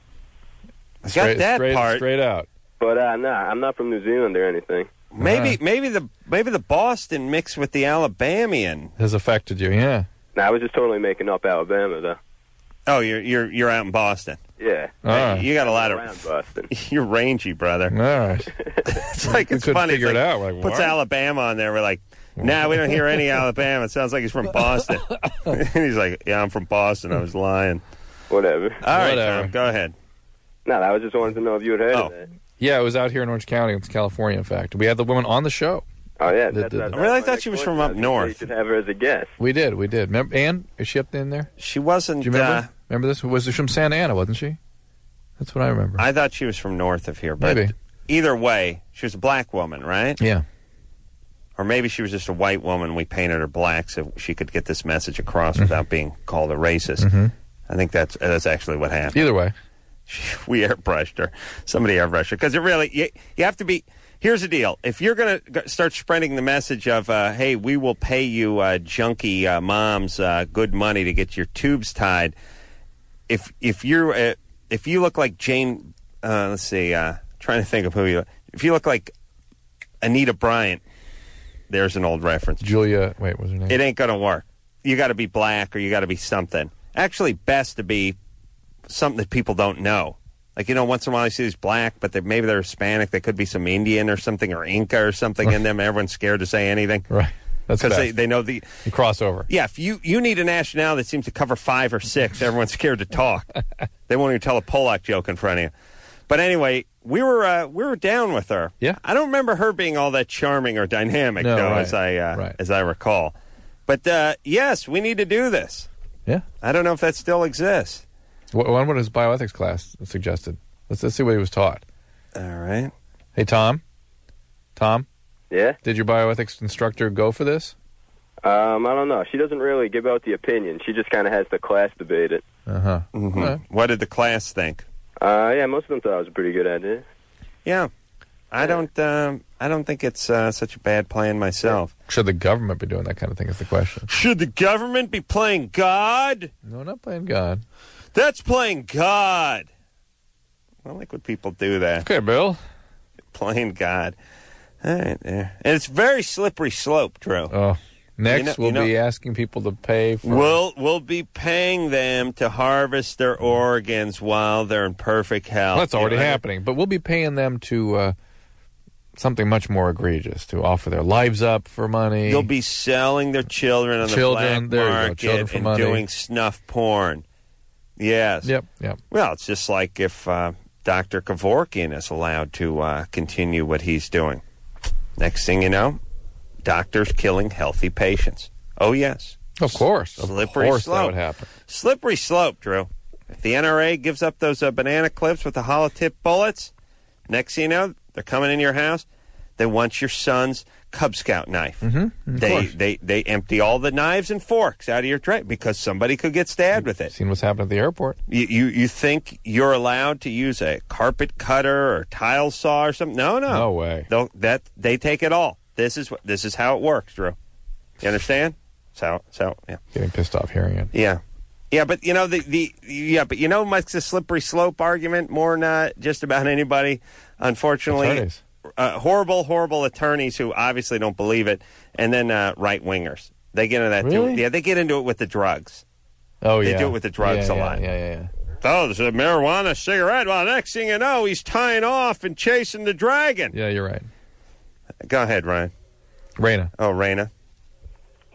I Straight, got that straight, part. straight out. But, uh, nah, I'm not from New Zealand or anything. Maybe Uh-huh. maybe the maybe the Boston mixed with the Alabamian. Has affected you, yeah. Nah, I was just totally making up Alabama, though. Oh, you're you're you're out in Boston. Yeah. All right. You got a lot Around of. Boston. You're rangy, brother. All right. It's like We it's couldn't funny. figure It's it like, out. We're like, puts what? Alabama on there. We're like, nah, we don't hear any Alabama. It sounds like he's from Boston. And he's like, yeah, I'm from Boston. I was lying. Whatever. All right, Whatever. Tom, go ahead. No, I was just wanted to know if you had heard Oh. of that. Yeah, it was out here in Orange County. It's California, in fact. We had the woman on the show. Oh, yeah. The- That's, the- that's, I really that's my thought she was next from point. up I think north. You should have her as a guest. We did, we did. Remember, Ann, is she up in there? She wasn't. Do you remember? Uh, remember this? Was she from Santa Ana, wasn't she? That's what I remember. I thought she was from north of here, but Maybe. either way, she was a black woman, right? Yeah. Or maybe she was just a white woman. We painted her black so she could get this message across without being called a racist. Mhm. I think that's that's actually what happened. Either way. We airbrushed her. Somebody airbrushed her. Because it really, you, you have to be, here's the deal. If you're going to start spreading the message of, uh, hey, we will pay you uh, junkie uh, moms uh, good money to get your tubes tied, if if you're, uh, if you look like Jane, uh, let's see, uh, trying to think of who you, if you look like Anita Bryant, there's an old reference. Julia, wait, what was her name? It ain't going to work. You got to be black or you got to be something. Actually, best to be something that people don't know. Like, you know, once in a while you see these black, but they, maybe they're Hispanic. They could be some Indian or something, or Inca or something in them. Everyone's scared to say anything. Right. That's Because they, best. they know the... You cross over. Yeah, if you, you need a nationality that seems to cover five or six, everyone's scared to talk. They won't even tell a Polak joke in front of you. But anyway, we were uh, we were down with her. Yeah. I don't remember her being all that charming or dynamic, No, though, right, as I uh, right. as I recall. But uh, yes, we need to do this. Yeah. I don't know if that still exists. What, what his bioethics class suggested? Let's, let's see what he was taught. All right. Hey, Tom? Tom? Yeah? Did your bioethics instructor go for this? Um, I don't know. She doesn't really give out the opinion. She just kind of has the class debate it. Uh-huh. Mm-hmm. All right. What did the class think? Uh, yeah, most of them thought it was a pretty good idea. Yeah, I don't. Um, I don't think it's uh, such a bad plan myself. Should the government be doing that kind of thing is the question. Should the government be playing God? No, not playing God. That's playing God. I like when people do that. Okay, Bill. Playing God. All right, there. And it's very slippery slope, Drew. Oh, next You know- we'll you know- be asking people to pay for... We'll we'll be paying them to harvest their organs while they're in perfect health. Well, that's already You know, happening. But we'll be paying them to uh, something much more egregious, to offer their lives up for money. They'll be selling their children on Children, the there you black go, market children for and money. doing snuff porn. Yes. Yep, yep. Well, it's just like if uh, Doctor Kevorkian is allowed to uh, continue what he's doing. Next thing you know, doctors killing healthy patients. Oh, yes. Of course. Slippery of course slope. that would happen. Slippery slope, Drew. If the N R A gives up those uh, banana clips with the hollow tip bullets, next thing you know, they're coming in your house. They want your son's Cub Scout knife. Mm-hmm. Of They, course. they they empty all the knives and forks out of your tray because somebody could get stabbed with it. Seen what's happened at the airport. You, you you think you're allowed to use a carpet cutter or tile saw or something? No, no, No way. They'll, that they take it all. This is what this is how it works, Drew. You understand? So so yeah Getting pissed off hearing it. yeah yeah. But you know the the yeah. But you know what's the slippery slope argument more than uh, just about anybody. Unfortunately, Attorneys. uh, horrible horrible attorneys who obviously don't believe it, and then uh, right wingers. They get into that Really? too. Yeah, they get into it with the drugs. Oh, They yeah. do it with the drugs yeah, a yeah, lot. Yeah, yeah, yeah. Oh, there's a marijuana cigarette. Well, next thing you know, he's tying off and chasing the dragon. Yeah, you're right. Go ahead, Ryan. Raina. Oh, Raina.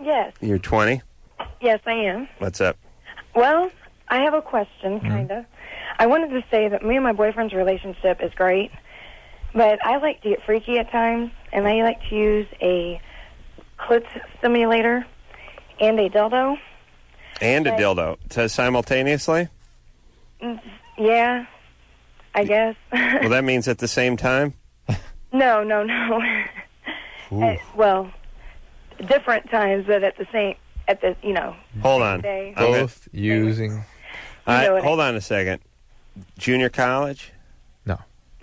Yes. You're twenty? Yes, I am. What's up? Well, I have a question, Mm-hmm. kind of. I wanted to say that me and my boyfriend's relationship is great, but I like to get freaky at times, and I like to use a clit stimulator and a dildo. And a But- dildo. To simultaneously? Mm, Yeah, I guess. Well, that means at the same time? No, no, no. Uh, well, different times, but at the same, at the, you know. Hold on. Day. I'm gonna- Both using. All right, know what I- hold on a second. Junior college? No.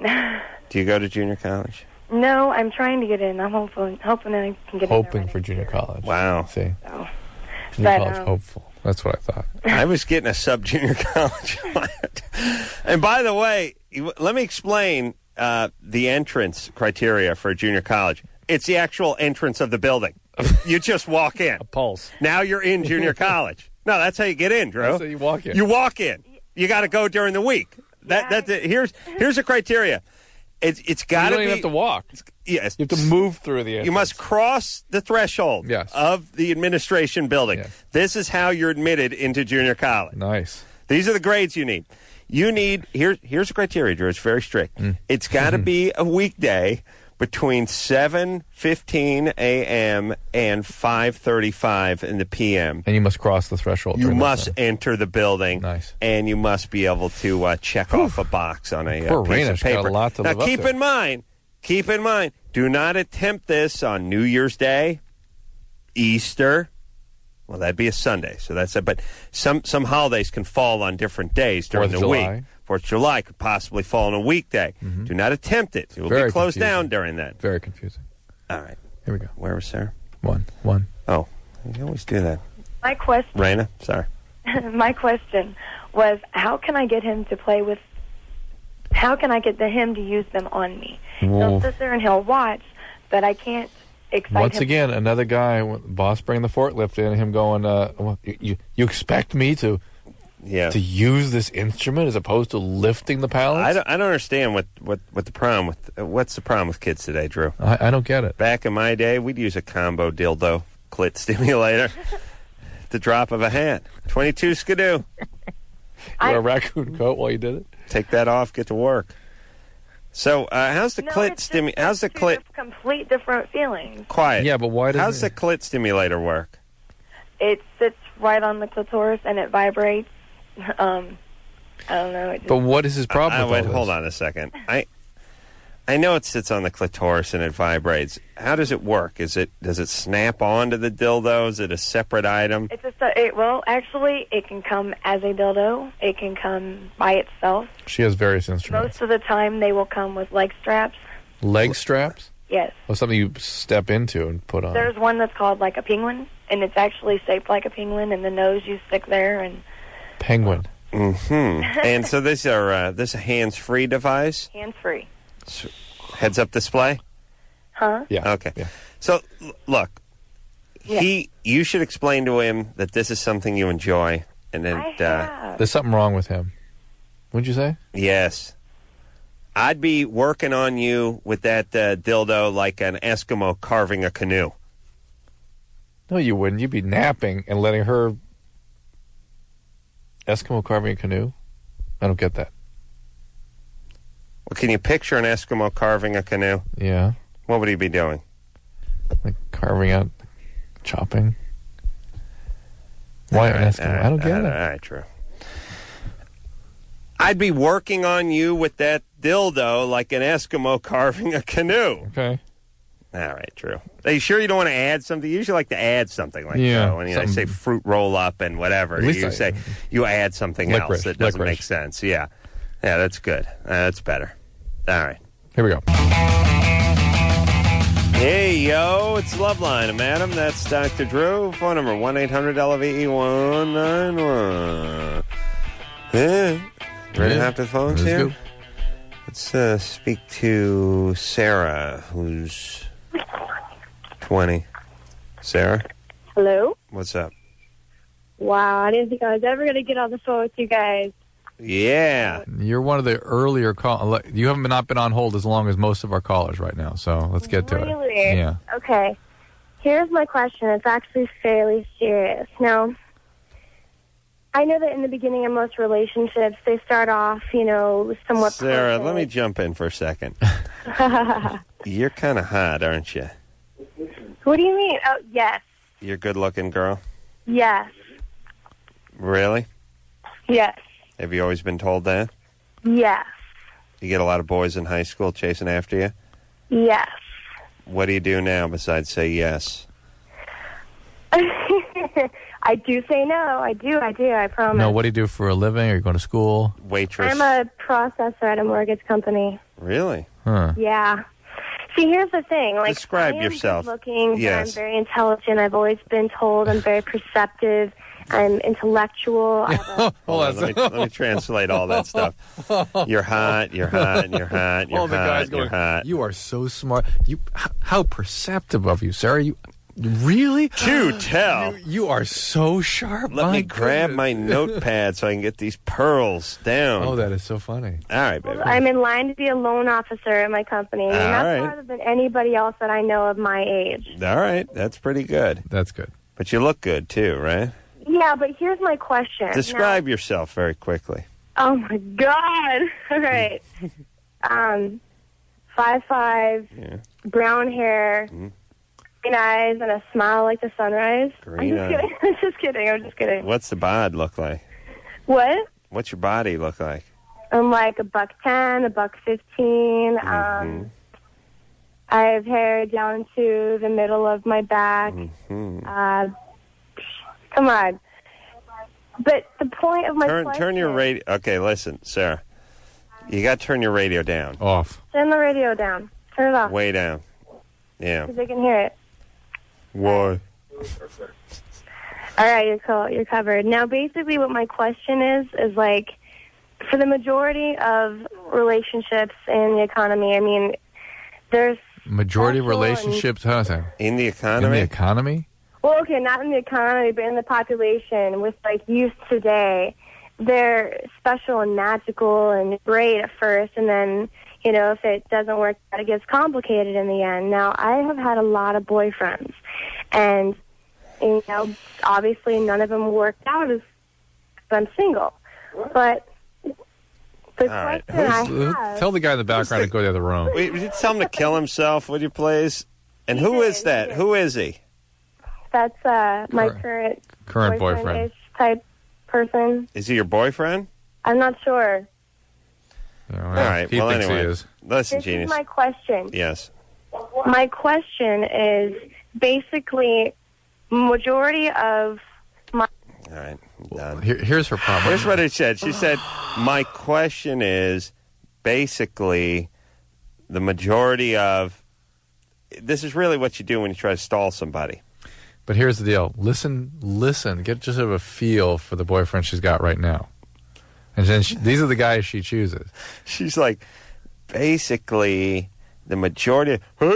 Do you go to junior college? No, I'm trying to get in. I'm hoping, hoping I can get Hoping for junior college. Wow. See? in. Junior But, college um, hopeful. That's what I thought. I was getting a sub-junior college on it. And by the way, you- let me explain uh, the entrance criteria for a junior college. It's the actual entrance of the building. You just walk in. A pulse. Now you're in junior college. No, that's how you get in, Drew. That's how you walk in. You walk in. You got to go during the week. That that's it. Here's here's the criteria. It's it's got You to don't be even have to walk. Yes, You have to move through the. you must cross the threshold Yes. of the administration building. Yes. This is how you're admitted into junior college. Nice. These are the grades you need. You need here. Here's the criteria, Drew. It's very strict. Mm. It's got to be a weekday between seven fifteen a.m. and five thirty-five in the p m. And you must cross the threshold. You during that must time. enter the building, Nice. and you must be able to uh, check off a box on a uh, Poor piece of Raina's got a paper. lot to now, live up keep to. in mind, keep in mind, do not attempt this on New Year's Day, Easter. Well, that'd be a Sunday, so that's it. But some some holidays can fall on different days during Fourth the of week. July. Fourth of July could possibly fall on a weekday. Do not attempt it; it will Very be closed confusing. down during that. Very confusing. All right, Here we go. where was Sarah? One. One. Oh, you always do that, My question, Raina. Sorry. my question was, how can I get him to play with? How can I get the, him to use them on me? Whoa. He'll sit there and he'll watch, but I can't excite Once him. again, another guy, boss bringing the forklift in, him going, uh, well, you, you you expect me to Yeah. to use this instrument as opposed to lifting the pallets? I don't, I don't understand what, what, what the problem with uh, what's the problem with kids today, Drew. I, I don't get it. Back in my day, we'd use a combo dildo clit stimulator, the drop of a hat. Twenty-two skidoo. You wear a raccoon coat while you did it? Take that off, get to work. So, uh, how's the No, clit it's stimu? just How's the two clit? diff- complete different feelings. Quiet. Yeah, but why does How's the clit stimulator work? It sits right on the clitoris and it vibrates. Um, I don't know. It just, But what is his problem Uh, with wait, all this? hold on a second. I I know it sits on the clitoris and it vibrates. How does it work? Is it does it snap onto the dildo? Is it a separate item? It's just a, it, well, actually, it can come as a dildo. It can come by itself. She has various instruments. Most of the time, they will come with leg straps. Leg straps? Yes. Or something you step into and put on. There's one that's called like a penguin, and it's actually shaped like a penguin, and the nose you stick there, and Penguin. Mm-hmm. And so these are uh, this is a hands-free device, hands free. heads-up display. Huh? Yeah. Okay. So l- look, Yeah. he you should explain to him that this is something you enjoy, and then I uh, have. There's something wrong with him. What'd you say? yes, I'd be working on you with that uh, dildo like an Eskimo carving a canoe. No, you wouldn't. You'd be napping and letting her Eskimo carving a canoe? I don't get that. Well, can you picture an Eskimo carving a canoe? Yeah. What would he be doing? Like carving out, chopping. Why All an right, Eskimo? all right, I don't get all it. right, All right, true. I'd be working on you with that dildo like an Eskimo carving a canoe. Okay. All right, true. Are you sure you don't want to add something? You usually like to add something like Yeah, that. When you know, I say something- fruit roll up and whatever, At least you I- say you add something else Licorice, that doesn't licorice. make sense. Yeah, yeah, that's good. Uh, that's better. All right. Here we go. Hey, yo, it's Loveline. I'm Adam. That's Doctor Drew. Phone number one eight hundred L V E one nine one. Yeah. Ready to Yeah. hop to the phones Let's here? go. Let's uh, speak to Sarah, who's twenty. Sarah, Hello? what's up? Wow, I didn't think I was ever going to get on the phone with you guys. Yeah. You're one of the earlier call. You haven't been, not been on hold as long as most of our callers right now, so let's get to Really? it. Yeah. Okay. here's my question. It's actually fairly serious. Now, I know that in the beginning of most relationships, they start off, you know, somewhat Sarah, let me jump in for a second. You're kind of hot, aren't you? What do you mean? Oh, yes. You're a good-looking girl? Yes. Really? Yes. Have you always been told that? Yes. You get a lot of boys in high school chasing after you? Yes. What do you do now besides say yes? I do say no. I do. I do. I promise. No, what do you do for a living? Are you going to school? Waitress. I'm a processor at a mortgage company. Really? Huh. Yeah. See, here's the thing. Like, Describe I am yourself. Good-looking. Yes. I'm very intelligent. I've always been told I'm very perceptive. I'm intellectual. I have a- Hold on, let me, let me translate all that stuff. You're hot, you're hot, you're hot, you're All the hot, guys you're going, hot. you are so smart. You, h- how perceptive of you, Sarah. You really? Do tell. You, you are so sharp. Let my me grab goodness. my notepad so I can get these pearls down. Oh, that is so funny. All right, baby. I'm in line to be a loan officer at my company. All and that's right. farther than anybody else that I know of my age. All right, that's pretty good. That's good. But you look good, too, right? Yeah, but here's my question. Describe yourself very quickly. Now, oh, my God. All right. um, five five, Yeah. brown hair, Mhm. green eyes, and a smile like the sunrise. Green I'm just eyes. kidding. I'm just kidding. I'm just kidding. What's the bod look like? What? What's your body look like? I'm like a buck ten, a buck fifteen. Mm-hmm. Um, I have hair down to the middle of my back. Mm-hmm. Uh, come on. But the point of my Turn, question... turn your radio... Okay, listen, Sarah. You got to turn your radio down. Off. Turn the radio down. Turn it off. Way down. Yeah. Because they can hear it. Why? All right, you're cool. You're covered. Now, basically, what my question is is like, for the majority of relationships in the economy, I mean, there's Majority of sexual and- relationships, how's that? In the In economy? the economy? Well, okay, not in the economy, but in the population with like youth today. They're special and magical and great at first, and then, you know, if it doesn't work out, it gets complicated in the end. Now, I have had a lot of boyfriends, and, you know, obviously none of them worked out as I'm single. But the All right. question I Who's- have... Tell the guy in the background to go to the other room. Wait, would you tell him to kill himself, would you please? And He who did, is he that? did. Who is he? That's uh, my Current- current, Current boyfriend. boyfriend-ish type person. Is he your boyfriend? I'm not sure. All All right. He well, thinks anyway. he is. Listen, This genius. is my question. Yes. My question is basically majority of my All right. I'm done. Here, here's her problem. Here's what it said. She said, my question is basically the majority of... This is really what you do when you try to stall somebody. But here's the deal. Listen, listen. Get just a feel for the boyfriend she's got right now. And then she, these are the guys she chooses. She's like, basically, the majority...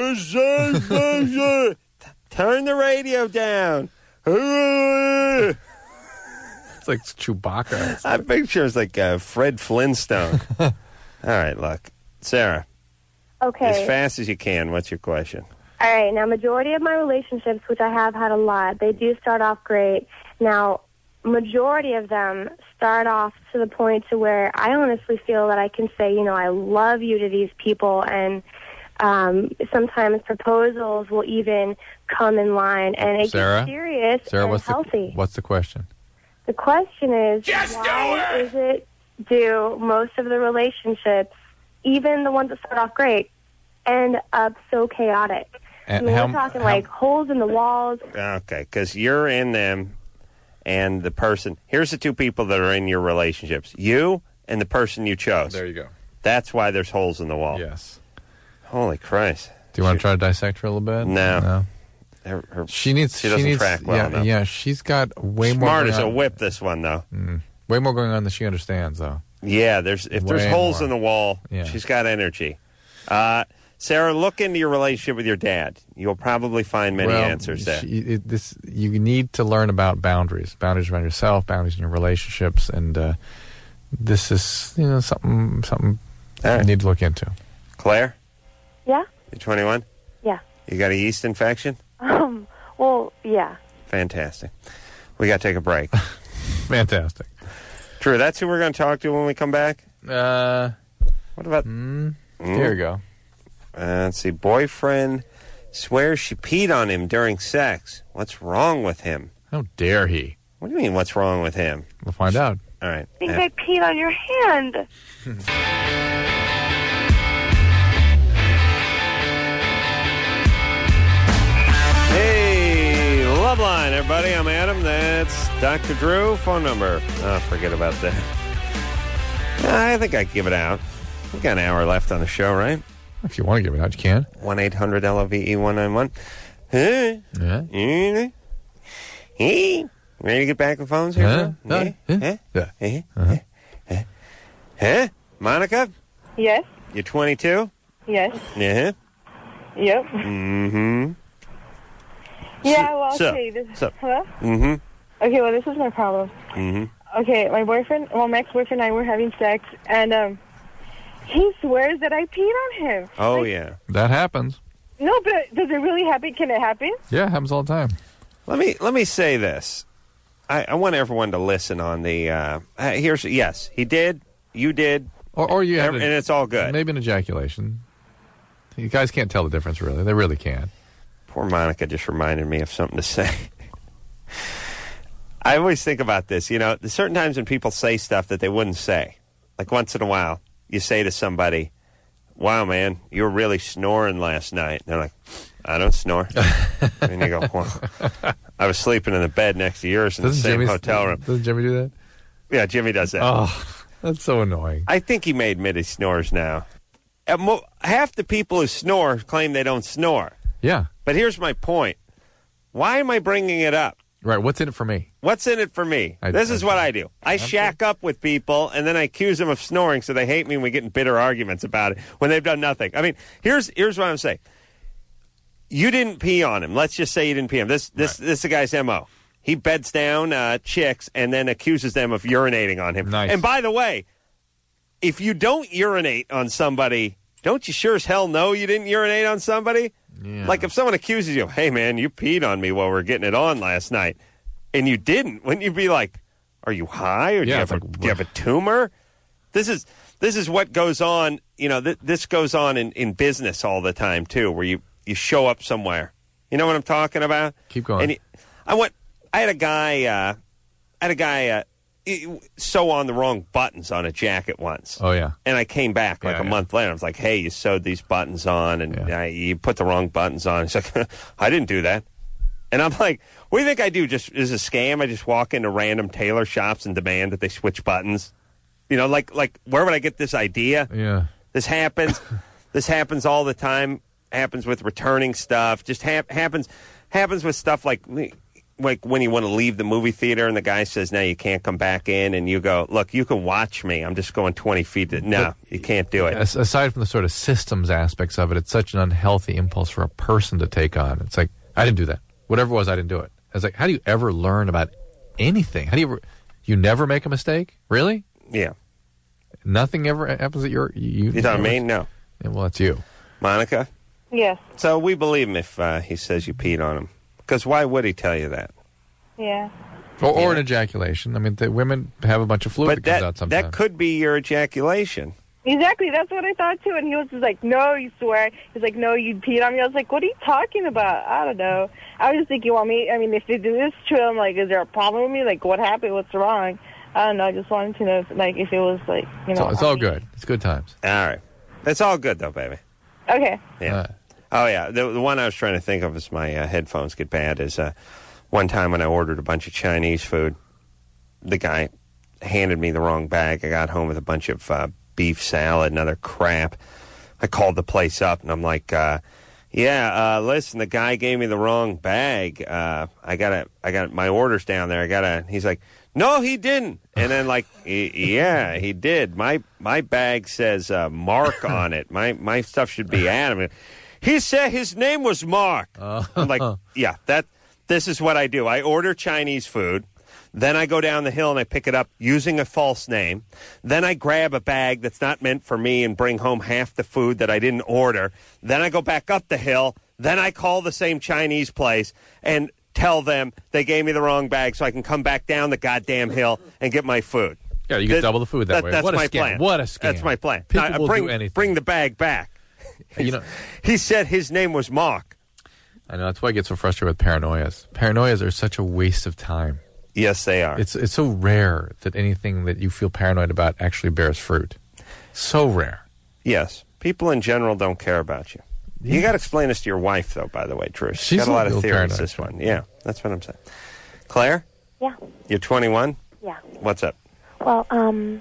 Turn the radio down. It's like Chewbacca. I picture it's like uh, Fred Flintstone. All right, look. Sarah, okay. as fast as you can, what's your question? All right. Now, majority of my relationships, which I have had a lot, they do start off great. Now, majority of them start off to the point to where I honestly feel that I can say, you know, I love you to these people, and um, sometimes proposals will even come in line, and it Sarah? gets serious Sarah, and what's healthy. the what's the question? The question is, why is it do most of the relationships, even the ones that start off great, end up so chaotic? And I mean, how- we're talking how- like holes in the walls. Okay, because you're in them, and the person... Here's the two people that are in your relationships. You and the person you chose. There you go. That's why there's holes in the wall. Yes. Holy Christ. Do you want to try to dissect her a little bit? No. No. Her, her, She needs. She doesn't needs, track well yeah, enough. yeah. She's got way more. Smart going as a on- whip, this one, though. Mm, way more going on than she understands, though. Yeah, there's if there's Way holes more. in the wall, Yeah. she's got energy. Uh, Sarah, look into your relationship with your dad. You'll probably find many Well, answers there. she- it, this you need to learn about boundaries, boundaries around yourself, boundaries in your relationships, and uh, this is you know something something All right. you need to look into. Claire, Yeah? you're twenty-one? Yeah. You got a yeast infection? Um, Well, yeah. Fantastic. We got to take a break. Fantastic. Drew, that's who we're going to talk to when we come back? Uh, what about... Mm, there you go. Uh, let's see. Boyfriend swears she peed on him during sex. What's wrong with him? How dare he? What do you mean, what's wrong with him? We'll find out. All right. I think I peed on your hand. Hey, Loveline, everybody. I'm Adam. That's Doctor Drew. Phone number. Oh, forget about that. I think I can give it out. We got an hour left on the show, right? If you want to give it out, you can. one eight hundred L O V E one nine one. Huh? Yeah. Hey. Ready to get back the phones here? Huh? bro? Huh? Huh? Yeah. Huh? Uh-huh. Huh? Huh? Monica? Yes. You're twenty-two? Yes. Yeah. Yep. Mm-hmm. Yeah, well, So- okay. This, so- hello? Mm-hmm. Okay, well, this is my problem. Mm-hmm. Okay, my boyfriend, well, my ex-boyfriend and I were having sex, and um, he swears that I peed on him. Oh, Like, yeah. That happens. No, but does it really happen? Can it happen? Yeah, it happens all the time. Let me let me say this. I, I want everyone to listen on the. Uh, uh, here's yes, he did. You did. Or, or you have and a- it's all good. Maybe an ejaculation. You guys can't tell the difference, really. They really can't. Poor Monica just reminded me of something to say. I always think about this. You know, there's certain times when people say stuff that they wouldn't say. Like once in a while, you say to somebody, "Wow, man, you were really snoring last night." And they're like, "I don't snore." And you go, "Well, I was sleeping in the bed next to yours in Doesn't the same Jimmy, hotel room." Doesn't Jimmy do that? Yeah, Jimmy does that. Oh, that's so annoying. I think he made mid he snores now. Uh, mo- half the people who snore claim they don't snore. Yeah. But here's my point. Why am I bringing it up? Right. What's in it for me? What's in it for me? I- this I- is what I do. I shack up with people, and then I accuse them of snoring, so they hate me, and we get in bitter arguments about it when they've done nothing. I mean, here's here's what I'm saying. You didn't pee on him. Let's just say you didn't pee on him. This this this is the guy's M O. He beds down uh, chicks and then accuses them of urinating on him. Nice. And by the way, if you don't urinate on somebody, don't you sure as hell know you didn't urinate on somebody? Yeah. Like if someone accuses you, "Hey man, you peed on me while we were getting it on last night," and you didn't, wouldn't you be like, "Are you high, or do, Yeah, you, it's have a, like, do you have a tumor?" This is this is what goes on. You know, th- this goes on in, in business all the time too, where you, you show up somewhere. You know what I'm talking about? Keep going. And he, I went. I had a guy. Uh, I had a guy uh, he- sew on the wrong buttons on a jacket once. Oh, yeah. And I came back like Yeah, a yeah. month later. I was like, "Hey, you sewed these buttons on, and Yeah. I, you put the wrong buttons on." He's like, "I didn't do that." And I'm like, "What do you think I do? Just is a scam? I just walk into random tailor shops and demand that they switch buttons? You know, like like where would I get this idea? Yeah. This happens. This happens all the time. Happens with returning stuff. Just hap- happens happens with stuff like like when you want to leave the movie theater and the guy says, "No, you can't come back in," and you go, "Look, you can watch me. I'm just going twenty feet." To-. No, you can't do it. As- aside from the sort of systems aspects of it, it's such an unhealthy impulse for a person to take on. It's like, I didn't do that. Whatever it was, I didn't do it. It's like, how do you ever learn about anything? How do you ever, you never make a mistake? Really? Yeah. Nothing ever happens at your... You, You know what I mean? No. Yeah, well, it's you. Monica? Yes. So we believe him if uh, he says you peed on him. Because why would he tell you that? Yeah. Or, or an ejaculation. I mean, the women have a bunch of fluid But that comes that, out sometimes. that could be your ejaculation. Exactly, that's what I thought too. And he was just like, "No, you swear." He's like, "No, you peed on me." I was like, "What are you talking about?" I don't know. I was just thinking, well, me. I mean, if it is true, I'm like, is there a problem with me? Like, what happened? What's wrong? I don't know. I just wanted to know, if, like, if it was like, you It's know. all, it's all good. It's good times. All right. It's all good, though, baby. Okay. Yeah. Uh, Oh, yeah. The, the one I was trying to think of as my uh, headphones get bad is uh, one time when I ordered a bunch of Chinese food, the guy handed me the wrong bag. I got home with a bunch of uh, beef salad and other crap. I called the place up, and I'm like, uh, yeah, uh, listen, the guy gave me the wrong bag. Uh, I got I got my orders down there. I got to. He's like, no, he didn't. And then like, y- yeah, he did. My my bag says uh, Mark on it. My my stuff should be Adam. He said his name was Mark. I'm like, yeah, that. This is what I do. I order Chinese food. Then I go down the hill and I pick it up using a false name. Then I grab a bag that's not meant for me and bring home half the food that I didn't order. Then I go back up the hill, Then I call the same Chinese place and tell them they gave me the wrong bag so I can come back down the goddamn hill and get my food. Yeah, you get That- double the food that, that- way. That's What a my scam. plan. What a scam. That's my plan. People Now, will bring, do anything. Bring the bag back. You know, He said his name was Mark. I know that's why I get so frustrated with paranoias. Paranoias are such a waste of time. Yes, they are. It's it's so rare that anything that you feel paranoid about actually bears fruit. So rare. Yes. People in general don't care about you. You got to explain this to your wife, though, by the way, Drew. She's She's got a lot a of little theories, paranoid, this one. Yeah, that's what I'm saying. Claire, Yeah. you're twenty-one? Yeah. What's up? Well, um,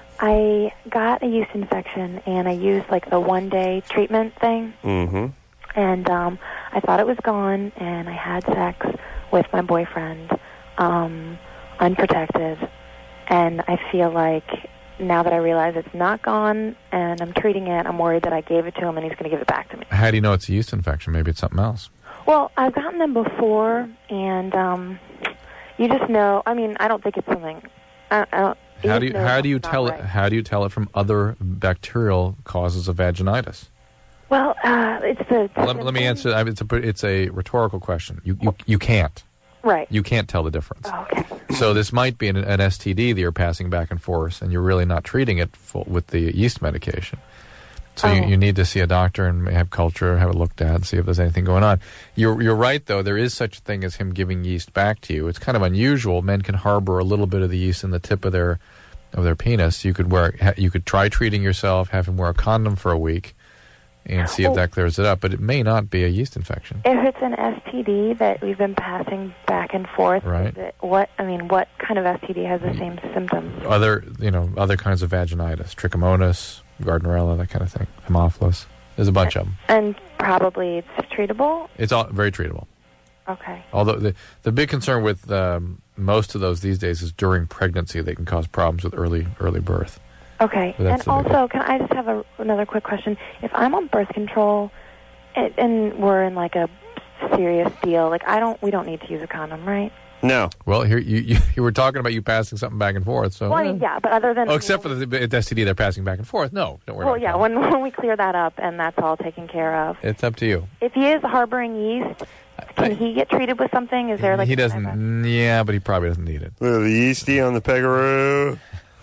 I got a yeast infection, and I used like the one-day treatment thing, Mm-hmm. and um, I thought it was gone, and I had sex with my boyfriend, um, unprotected, and I feel like now that I realize it's not gone and I'm treating it, I'm worried that I gave it to him and he's going to give it back to me. How do you know it's a yeast infection? Maybe it's something else. Well, I've gotten them before, and um, you just know. I mean, I don't think it's something. I, I don't. How do you even though how it's do you not tell right. it? How do you tell it from other bacterial causes of vaginitis? Well, uh, it's the Let, let me answer. I mean, It's a it's a rhetorical question. You you you can't. Right. You can't tell the difference. Oh, okay. So this might be an, an S T D that you're passing back and forth, and you're really not treating it full, with the yeast medication. So Oh. you, you need to see a doctor and have culture, have it looked at, and see if there's anything going on. You're you're right though. There is such a thing as him giving yeast back to you. It's kind of unusual. Men can harbor a little bit of the yeast in the tip of their of their penis. You could wear ha- you could try treating yourself, have him wear a condom for a week, and see if that clears it up. But it may not be a yeast infection. If it's an S T D that we've been passing back and forth, Right. is it, what I mean, what kind of S T D has the same symptoms? Other you know other kinds of vaginitis, trichomonas, Gardnerella, that kind of thing, Haemophilus. There's a bunch of them. And probably it's treatable. It's all very treatable. Okay. Although the the big concern with um, most of those these days is during pregnancy, they can cause problems with early early birth. Okay. But that's And the big- also, can I just have a, another quick question? If I'm on birth control, and, and we're in like a serious deal, like I don't, we don't need to use a condom, right? No. Well, here you, you you were talking about you passing something back and forth. So Well, I mean, yeah, but other than oh, except for the, the S T D, they're passing back and forth. No, don't worry. well, about yeah, when when we clear that up and that's all taken care of. it. It's up to you. If he is harboring yeast, can he get treated with something? Is there like he some kind of doesn't. Yeah, but he probably doesn't need it. Little yeasty on the pegaroo.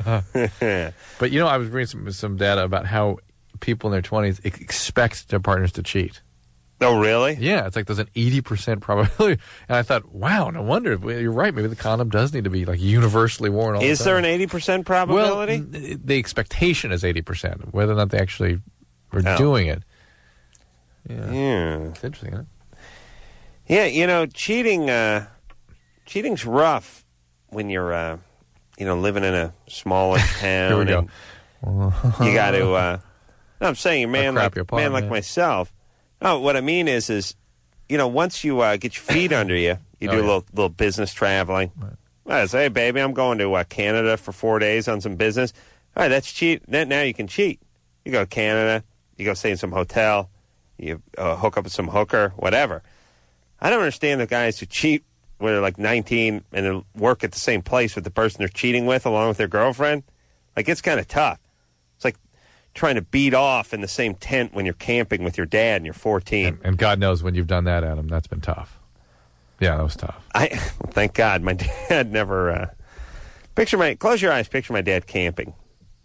But you know, I was reading some some data about how people in their twenties expect their partners to cheat. Oh, really? Yeah, it's like there's an eighty percent probability. And I thought, wow, no wonder. Well, you're right. Maybe the condom does need to be like universally worn all Is the there time. an eighty percent probability? Well, n- the expectation is eighty percent. Whether or not they actually are Oh. doing it. Yeah. Yeah. It's interesting, isn't it? Yeah, you know, cheating. Uh, cheating's rough when you're, uh, you know, living in a smallish town. Here we go. and you got to. Uh, no, I'm saying, a man crap like your apartment. man like myself. No, what I mean is, is you know, once you uh, get your feet under you, you Oh, do a yeah. little little business traveling. I say, hey, baby, I'm going to uh, Canada for four days on some business. All right, that's cheat. That, now you can cheat. You go to Canada. You go stay in some hotel. You uh, hook up with some hooker, whatever. I don't understand the guys who cheat when they're like nineteen and then work at the same place with the person they're cheating with along with their girlfriend. Like, it's kind of tough. It's like trying to beat off in the same tent when you're camping with your dad and you're fourteen. And God knows when you've done that, Adam, that's been tough. Yeah, that was tough. I well, thank God my dad never. Uh, picture my close your eyes. Picture my dad camping.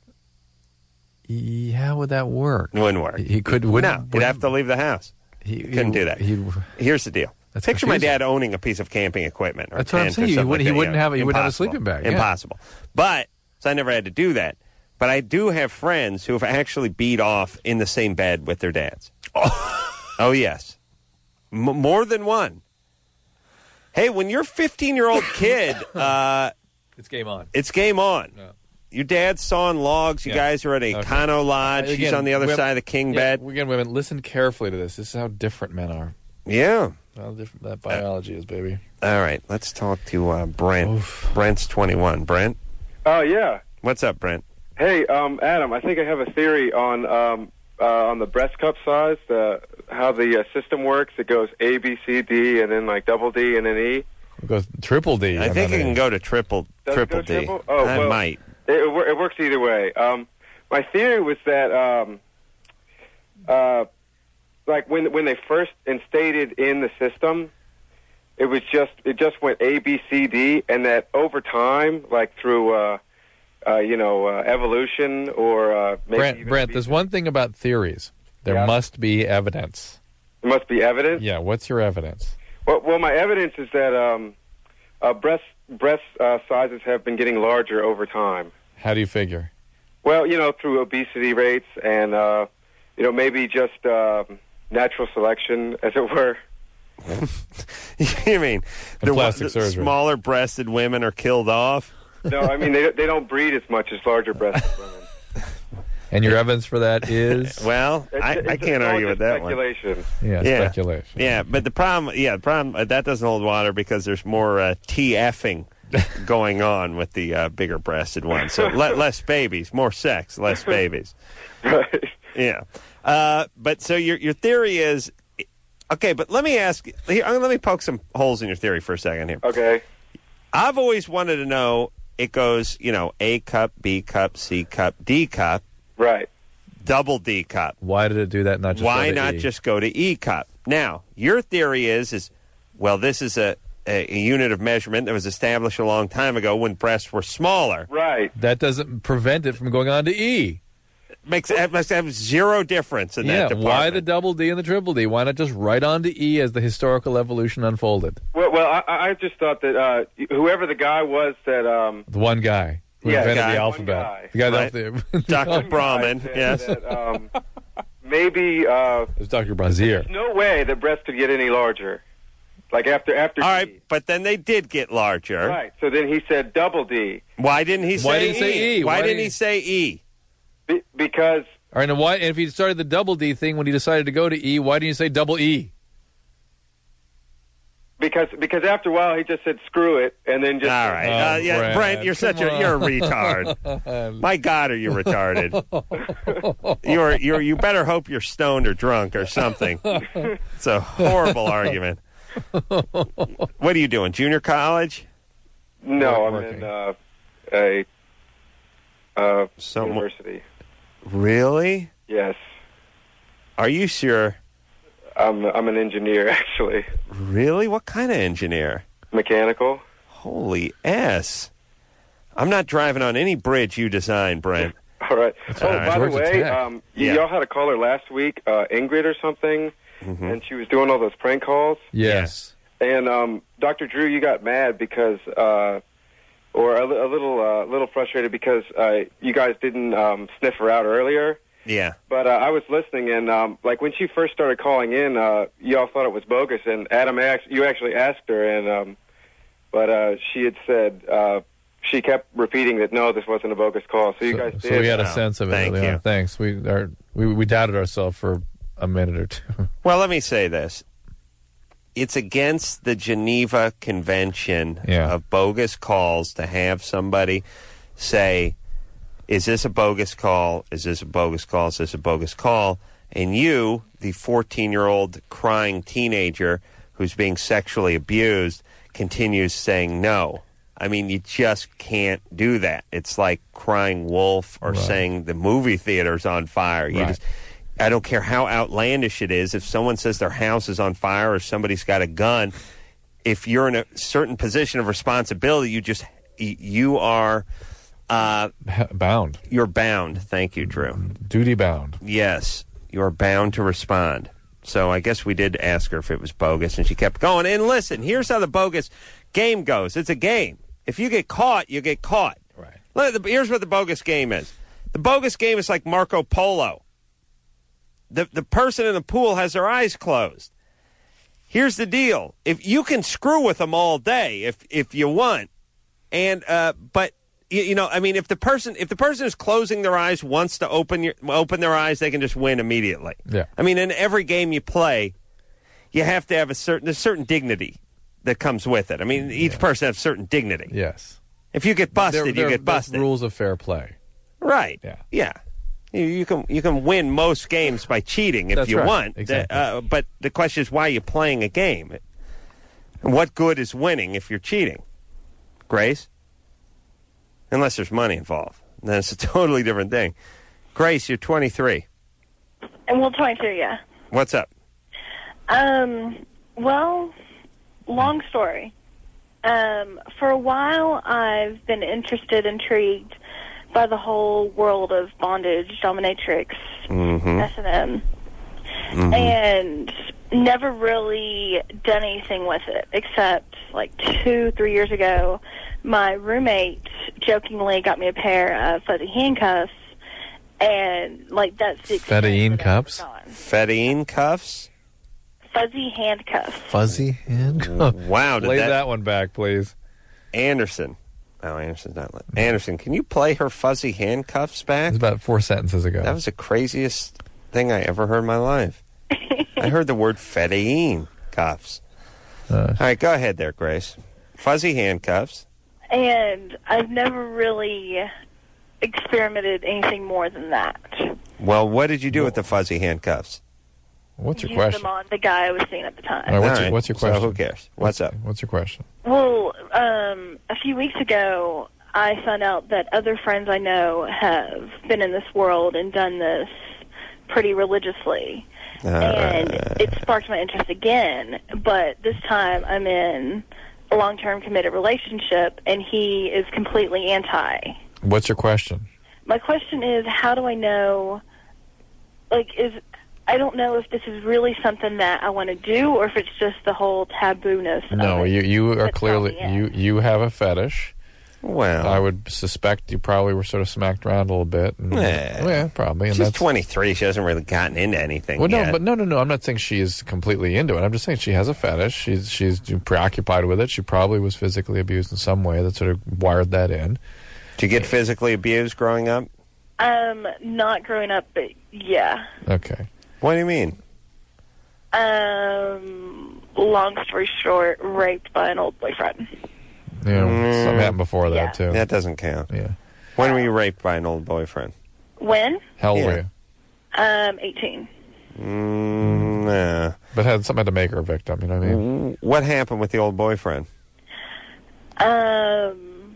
Yeah, how would that work? It wouldn't work. He could. No, Wouldn't, he'd have to leave the house. He couldn't do that. He, Here's the deal. That's Picture my confusing. dad owning a piece of camping equipment. Or That's what I'm tent or saying. He something wouldn't- like he that, wouldn't you know. have- he wouldn't have a Impossible. sleeping bag, yeah. Impossible. But so I never had to do that. But I do have friends who have actually beat off in the same bed with their dads. Oh, yes. M- more than one. Hey, when you're a fifteen-year-old kid, uh, it's game on. it's game on. Yeah. Your dad's sawing logs. You Yeah. guys are at a Okay. Kano Lodge. She's Again, on the other women- side of the king yeah, bed. Again, women, listen carefully to this. This is how different men are. Yeah. How different that biology is, baby. All right. Let's talk to uh, Brent. Brent's twenty-one. Brent? Oh, yeah. What's up, Brent? Hey, um, Adam, I think I have a theory on um, uh, on the breast cup size, the, how the uh, system works. It goes A, B, C, D, and then like double D, and then E. It goes triple D. I think it can go to triple Does it triple go D. triple? Oh, I well, might. It, it, wor- it works either way. Um, my theory was that um, uh, like when when they first instated in the system, it was just it just went A, B, C, D, and that over time, like through uh, uh, you know uh, evolution or uh, maybe Brent, even Brent, there's one thing about theories. There Yeah. must be evidence. there must be evidence. Yeah, what's your evidence? Well, well, my evidence is that um, uh, breast breast uh, sizes have been getting larger over time. How do you figure? Well, you know, through obesity rates and uh, you know maybe just uh, natural selection, as it were. You mean And the, plastic the surgery. smaller-breasted women are killed off? No, I mean they they don't breed as much as larger breasted women. And your evidence for that is? Well, It's- I, it's- I it's can't all argue with just that one. speculation. Yeah, Yeah. speculation. Yeah, but the problem, yeah, the problem uh, that doesn't hold water because there's more uh, TFing going on with the uh, bigger-breasted ones. So le- less babies, more sex, less babies. Right. Yeah, uh, but so your your theory is okay. But let me ask. Here, let me poke some holes in your theory for a second here. Okay. I've always wanted to know. It goes, you know, A cup, B cup, C cup, D cup. Right. Double D cup. Why did it do that? Not just Why go to not E? just go to E cup? Now, your theory is, is well, this is a, a, a unit of measurement that was established a long time ago when breasts were smaller. Right. That doesn't prevent it from going on to E. Makes it must have zero difference in Yeah, that department. why the double D and the triple D? Why not just right on to E as the historical evolution unfolded? Well, well, I, I just thought that uh, whoever the guy was that um, The one guy who Yeah, invented guy, the one alphabet. guy. The guy Right. that Doctor Brahman, said yes. that, um, maybe uh, It's Doctor Brazier. there's no way that breasts could get any larger. Like after after All D. right, but then they did get larger. Right. So then he said double D Why didn't he say Why didn't he say E? Why, Why didn't didn't he he- say E? Be- because All right, and why? And if he started the double D thing when he decided to go to E, why didn't you say double E? because because after a while he just said screw it and then just All right, Oh, uh, yeah, Brent, Brent, you're such come a you're a retard. My God, are you retarded? You're you're you better hope you're stoned or drunk or something. It's a horrible argument. What are you doing? Junior college? No, I'm Working. in uh, a uh, Some- university. Really? Yes, Are you sure? I'm I'm an engineer actually, Really? What kind of engineer? mechanical. Holy S. I'm not driving on any bridge you design, Brent. All right. Oh, all right. by the Georgia way, Tech. um, y- Yeah. y'all had a caller last week, uh, Ingrid or something, Mm-hmm. and she was doing all those prank calls. Yes. And um, Doctor Drew, you got mad because, uh, or a, li- a little, uh, little frustrated because uh, you guys didn't um, sniff her out earlier. Yeah. But uh, I was listening, and um, like when she first started calling in, uh, y'all thought it was bogus, and Adam, act- you actually asked her, and um, but uh, she had said uh, she kept repeating that no, this wasn't a bogus call. So you so, guys so did. we had a Wow. sense of it. Thank early on. you. Thanks. We, are, we we doubted ourselves for a minute or two. Well, let me say this. It's against the Geneva Convention Yeah. of bogus calls to have somebody say, is this a bogus call? Is this a bogus call? Is this a bogus call? And you, the fourteen-year-old crying teenager who's being sexually abused, continues saying no. I mean, you just can't do that. It's like crying wolf or Right. saying the movie theater's on fire. You Right. just, I don't care how outlandish it is. If someone says their house is on fire or somebody's got a gun, if you're in a certain position of responsibility, you just, y- you are, uh, Bound. you're bound. Thank you, Drew. Duty bound. Yes, you're bound to respond. So I guess we did ask her if it was bogus, and she kept going. And listen, here's how the bogus game goes. It's a game. If you get caught, you get caught. Right. Look, the- here's what the bogus game is. The bogus game is like Marco Polo. The the person in the pool has their eyes closed. Here's the deal: if you can screw with them all day, if if you want, and uh, but you, you know, I mean, if the person if the person is closing their eyes wants to open your open their eyes, they can just win immediately. Yeah. I mean, in every game you play, you have to have a certain there's certain dignity that comes with it. I mean, each person has certain dignity. Yes. If you get busted, There- there- you get there's busted. Rules of fair play. Right. Yeah. Yeah. You, you can you can win most games by cheating if That's you right. want. Exactly. Uh, but the question is, why are you playing a game? And what good is winning if you're cheating? Grace? Unless there's money involved. Then it's a totally different thing. Grace, you're twenty-three. And well, twenty-two, yeah. What's up? Um, well, long story. Um, for a while, I've been interested, intrigued by the whole world of bondage, dominatrix, Mm-hmm. S and M, Mhm. and never really done anything with it, except like two, three years ago, my roommate jokingly got me a pair of fuzzy handcuffs, and like that's the extent Fedayeen cups? Fedayeen cuffs? fuzzy handcuffs. Fuzzy handcuff. Wow. Did Play that, that one back, please. Anderson. Oh, Anderson's not. Li- Anderson, can you play her fuzzy handcuffs back? It was about four sentences ago. That was the craziest thing I ever heard in my life. I heard the word Fedayeen cuffs. Uh, All right, go ahead there, Grace. Fuzzy handcuffs. And I've never really experimented anything more than that. Well, what did you do with the fuzzy handcuffs? What's your Used question? them on the guy I was seeing at the time. All right, what's, All your, right, what's your so question? who cares? What's up? What's your question? Well, um, a few weeks ago, I found out that other friends I know have been in this world and done this pretty religiously. And it sparked my interest again, but this time I'm in a long-term committed relationship, and he is completely anti. What's your question? My question is, how do I know, like, is... I don't know if this is really something that I want to do, or if it's just the whole taboo-ness. No, of it. you you are that's clearly probably it. you you have a fetish. Well, I would suspect you probably were sort of smacked around a little bit. And, Yeah. yeah, probably. And She's that's, twenty-three. She hasn't really gotten into anything well, no, yet. but no, no, no. I'm not saying she is completely into it. I'm just saying she has a fetish. She's she's preoccupied with it. She probably was physically abused in some way that sort of wired that in. Did you get physically abused growing up? Um, not growing up, but yeah. Okay. What do you mean? Um, long story short, raped by an old boyfriend. You know, Mm. something happened before Yeah. that too. That doesn't count. Yeah. When were you raped by an old boyfriend? When? How old Yeah. were you? Um, eighteen. Mm, nah. But had something to make her a victim. You know what I mean? What happened with the old boyfriend? Um,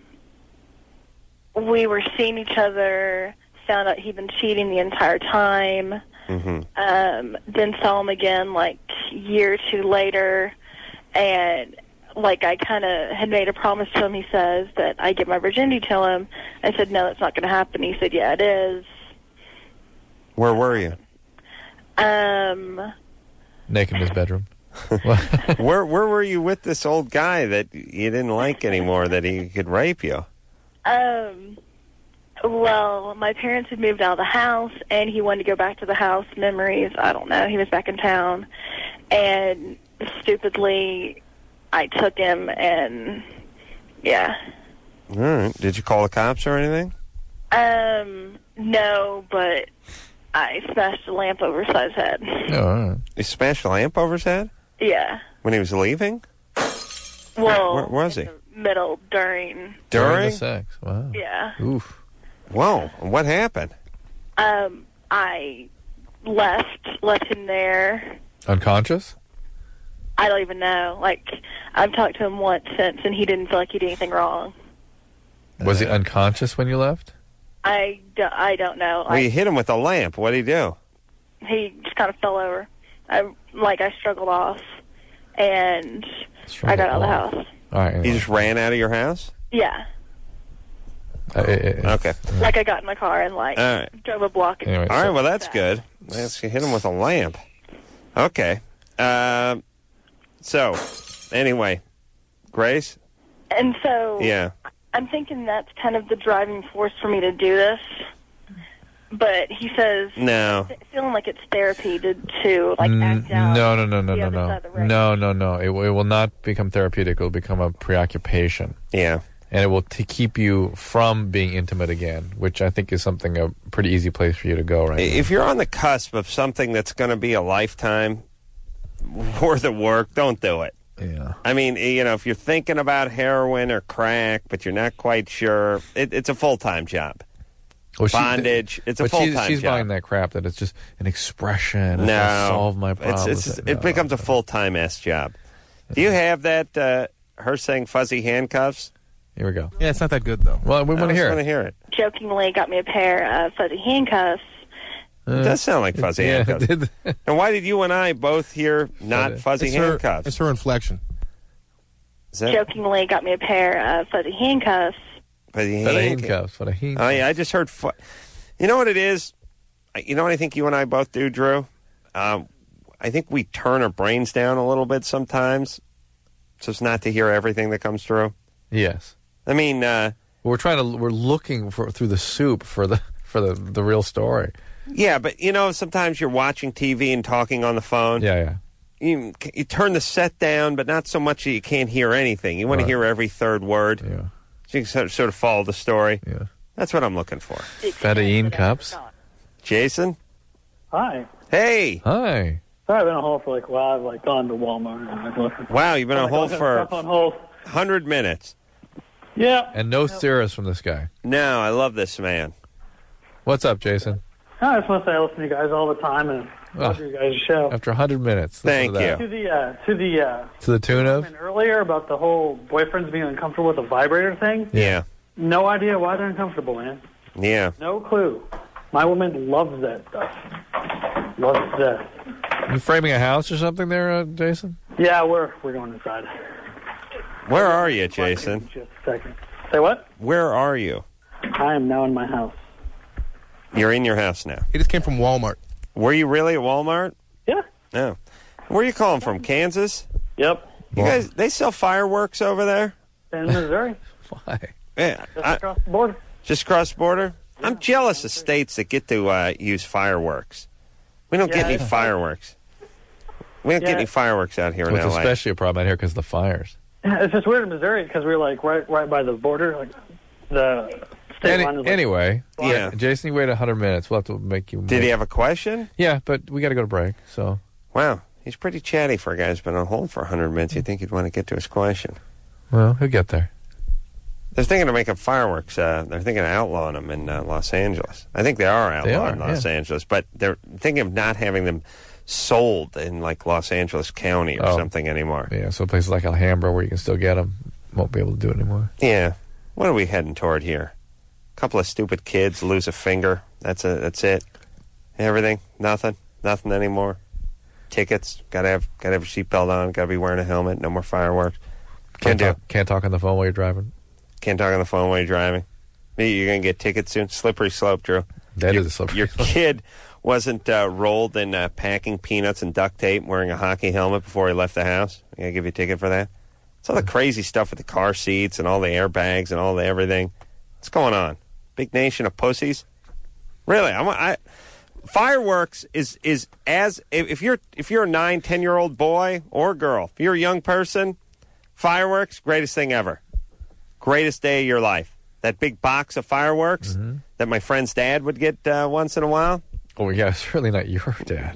we were seeing each other, found out he'd been cheating the entire time. Mm-hmm. Um, then saw him again like a year or two later, and like I kind of had made a promise to him. He says that I give my virginity to him. I said, no, that's not going to happen. He said, yeah, it is. Where were you? Um, Naked in his bedroom. where Where were you with this old guy that you didn't like anymore, that he could rape you? um, well, my parents had moved out of the house, and he wanted to go back to the house. Memories, I don't know. He was back in town, and stupidly, I took him, and yeah. All right. Did you call the cops or anything? Um, no, but I smashed a lamp over his head. Oh, all right. You smashed a lamp over his head Yeah. when he was leaving? Well, Where was he? middle, during. During? the sex. Wow. Yeah. Oof. Whoa. What happened? Um, I left, left him there. Unconscious? I don't even know. Like, I've talked to him once since, and he didn't feel like he did anything wrong. Was he unconscious when you left? I, do, I don't know. Well, you Like, hit him with a lamp. What'd he do? he just kind of fell over. I like I struggled off, and I got out of the off. house. All right. Anyway. He just ran out of your house? Yeah. Uh, it- it- Okay. Like I got in my car and like All right. drove a block. And Anyway, All right, so- well, that's good. Let's hit him with a lamp. Okay. Um, so, anyway, Grace? And so Yeah. I'm thinking that's kind of the driving force for me to do this. But he says, No. feeling like it's therapy to, to like act Mm, out. No, no, no, no, the no, other no. side of the ring. No, no, no. It, will- it will not become therapeutic. It will become a preoccupation. Yeah. And it will t- keep you from being intimate again, which I think is something a pretty easy place for you to go right now. If you're on the cusp of something that's going to be a lifetime worth of work, don't do it. Yeah. I mean, you know, if you're thinking about heroin or crack, but you're not quite sure, it, it's a full-time job. Well, she- Bondage, it's a but she's, full-time she's job. buying that crap that it's just an expression. It's No. gonna solve my It's, problems. it's, No. it becomes a full-time S job. Do you have that, uh, her saying fuzzy handcuffs? Here we go. Yeah, it's not that good, though. Well, we want to I hear want to it. hear it. Jokingly got me a pair of fuzzy handcuffs, It does sound like fuzzy Yeah, it handcuffs. And why did you and I both hear not fuzzy it's her, handcuffs? It's her inflection. Is that Jokingly got me a pair of fuzzy handcuffs. fuzzy Fuzzy handcuffs? handcuffs, fuzzy handcuffs. Oh, yeah, I just heard. Fu- you know what it is? I- You know what I think you and I both do, Drew? Um, I think we turn our brains down a little bit sometimes, so as not to hear everything that comes through. Yes. I mean, uh, we're trying to. We're looking for through the soup for the for the the real story. yeah, but you know, sometimes you're watching T V and talking on the phone. Yeah, yeah. You, you turn the set down, but not so much that you can't hear anything. You want Right. to hear every third word. Yeah. So you can sort of, sort of follow the story. Yeah. That's what I'm looking for. Fuzzy cups. Jason? Hi. Hey. Hi. Sorry, I've been on hold for like a while. I've like gone to Walmart. And, like, looking- Wow, you've been on like, hold looking for stuff on hold. one hundred minutes. Yeah. And no cirrus from this guy. No, I love this man. What's up, Jason? I just want to say I listen to you guys all the time and love Oh. your guys' show. After one hundred minutes. listen to that. To the uh, to the uh, To the tune of? comment earlier about the whole boyfriends being uncomfortable with the vibrator thing. Yeah. No idea why they're uncomfortable, man. Yeah. No clue. My woman loves that stuff. Loves that. You framing a house or something there, uh, Jason? Yeah, we're we're going inside. Where are you, Jason? Just a second. Say what? Where are you? I am now in my house. You're in your house now. He just came from Walmart. Were you really at Walmart? Yeah. No. Where are you calling from? Kansas? Yep. You guys, they sell fireworks over there? In Missouri. Why? Yeah. Just I- across the border. Just cross the border? I'm jealous of states that get to uh, use fireworks. We don't get Yeah, any it's- fireworks. We don't Yeah. get any fireworks out here in It's L A. especially a problem out here because of the fires. Yeah, it's just weird in Missouri because we're like right right by the border. Like the state Any, line is like, anyway, Yeah. Jason, you wait one hundred minutes. We'll have to make you. Did he have a question? Yeah, but we got to go to break. So Wow. He's pretty chatty for a guy who's been on hold for one hundred minutes. You'd think he'd want to get to his question. well, he'll get there. They're thinking of making fireworks. Uh, they're thinking of outlawing them in uh, Los Angeles. I think they are outlawed They are, in Los yeah. Angeles, but they're thinking of not having them sold in like Los Angeles County or Oh. something anymore. Yeah, so places like Alhambra where you can still get them won't be able to do it anymore. Yeah. What are we heading toward here? A couple of stupid kids lose a finger. That's a, That's it. Everything. Nothing. Nothing anymore. Tickets. Got to have. Got to have a seatbelt on. Got to be wearing a helmet. No more fireworks. Can't Can't do. talk, can't talk on the phone while you're driving. Can't talk on the phone while you're driving. Maybe you're going to get tickets soon. Slippery slope, Drew. That your, is a slippery Your slope. kid wasn't uh, rolled in uh, packing peanuts and duct tape, wearing a hockey helmet before he left the house. You got to give you a ticket for that. It's all the crazy stuff with the car seats and all the airbags and all the everything. What's going on? Big nation of pussies. Really, I'm, I. Fireworks is is as if if you're if you're a nine ten year old boy or girl, if you're a young person, fireworks greatest thing ever. Greatest day of your life. That big box of fireworks Mm-hmm. that my friend's dad would get uh, once in a while. Oh, yeah, it's certainly not your dad.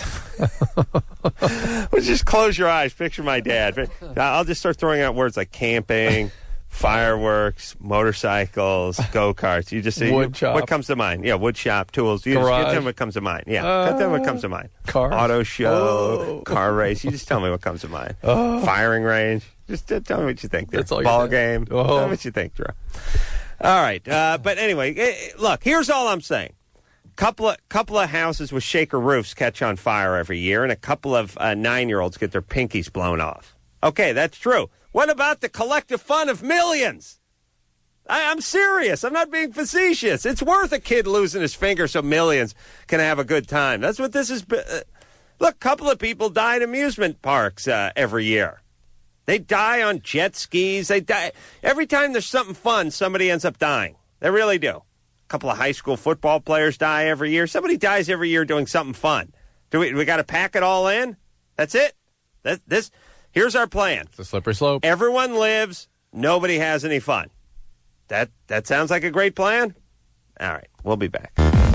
Well, just close your eyes. Picture my dad. I'll just start throwing out words like camping, fireworks, motorcycles, go-karts. You just say, Wood shop. what comes to mind? Yeah, wood shop, tools. You just Garage. tell me what comes to mind. Yeah, Uh, tell me what comes to mind. cars. Auto show, Oh. car race. You just tell me what comes to mind. Oh. Firing range. Just uh, tell me what you think. There. That's all you Ball said. game. Oh. Tell me what you think, Drew. All right. Uh, but anyway, eh, eh, look, here's all I'm saying. Couple of couple of houses with shaker roofs catch on fire every year, and a couple of uh, nine-year-olds get their pinkies blown off. Okay, that's true. What about the collective fun of millions? I, I'm serious. I'm not being facetious. It's worth a kid losing his finger so millions can have a good time. That's what this is. Uh, look, a couple of people die at amusement parks uh, every year. They die on jet skis. They die every time there's something fun. Somebody ends up dying. They really do. A couple of high school football players die every year. Somebody dies every year doing something fun. Do we? We got to pack it all in. That's it. That this. Here's our plan. It's a slippery slope. Everyone lives. Nobody has any fun. That that sounds like a great plan. All right, we'll be back.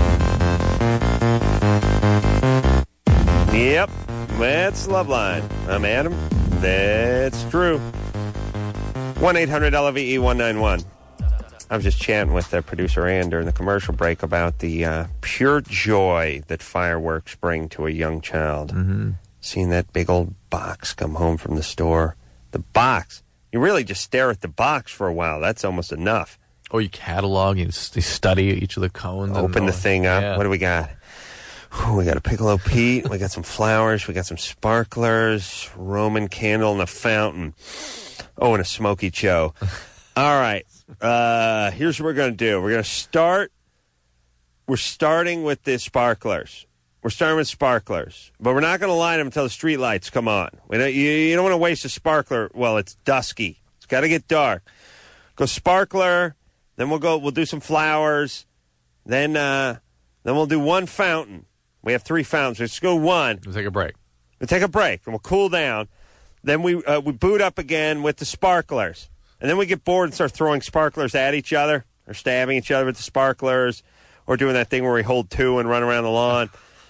Yep, that's Loveline. I'm Adam. That's Drew. one eight hundred L V E one nine one. I was just chatting with uh, producer Ann during the commercial break about the uh, pure joy that fireworks bring to a young child. Mm-hmm. Seeing that big old box come home from the store. The box. You really just stare at the box for a while. That's almost enough. Or you catalog, you, s- you study each of the cones. and Open all the that. thing up. Yeah. What do we got? Whew, we got a Piccolo Pete. We got some flowers. We got some sparklers. Roman candle and a fountain. Oh, and a smoky Joe. All right. Uh, here's what we're going to do. We're going to start. We're starting with the sparklers. We're starting with sparklers. But we're not going to light them until the street lights come on. We don't, you, you don't want to waste a sparkler. Well, it's dusky. It's got to get dark. Go sparkler. Then we'll go. We'll do some flowers. Then, uh, then we'll do one fountain. We have three fountains. Let's go one. We'll take a break. We'll take a break, and we'll cool down. Then we uh, we boot up again with the sparklers. And then we get bored and start throwing sparklers at each other or stabbing each other with the sparklers or doing that thing where we hold two and run around the lawn.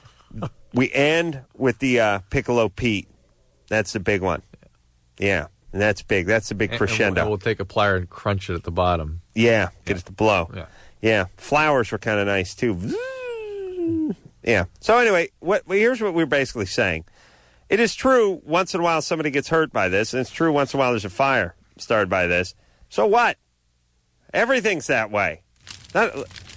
We end with the uh, Piccolo Pete. That's the big one. Yeah, and that's big. That's the big And- crescendo. And we'll take a plier and crunch it at the bottom. Yeah, get it to blow. Yeah. Yeah, flowers were kind of nice, too. Yeah. So anyway, what well, here's what we're basically saying. It is true once in a while somebody gets hurt by this, and it's true once in a while there's a fire started by this. So what? Everything's that way. Not,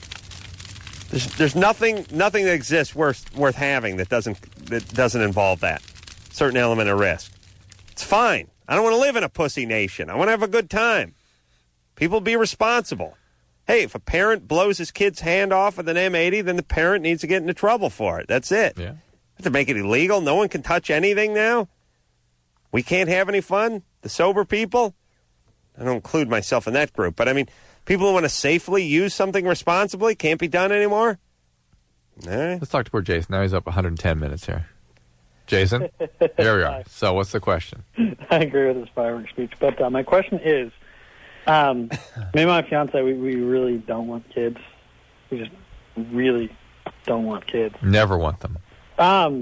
there's, there's nothing nothing that exists worth worth having that doesn't that doesn't involve that certain element of risk. It's fine. I don't want to live in a pussy nation. I want to have a good time. People be responsible. Hey, if a parent blows his kid's hand off with an M eighty, then the parent needs to get into trouble for it. That's it. Yeah. Have to make it illegal. No one can touch anything now. We can't have any fun. The sober people. I don't include myself in that group, but I mean, people who want to safely use something responsibly can't be done anymore. All right. Let's talk to poor Jason. Now he's up one hundred ten minutes here. Jason, here we are. So what's the question? I agree with his fireworks speech, but uh, my question is, um, me and my fiance, we, we really don't want kids. We just really don't want kids. Never want them. Um,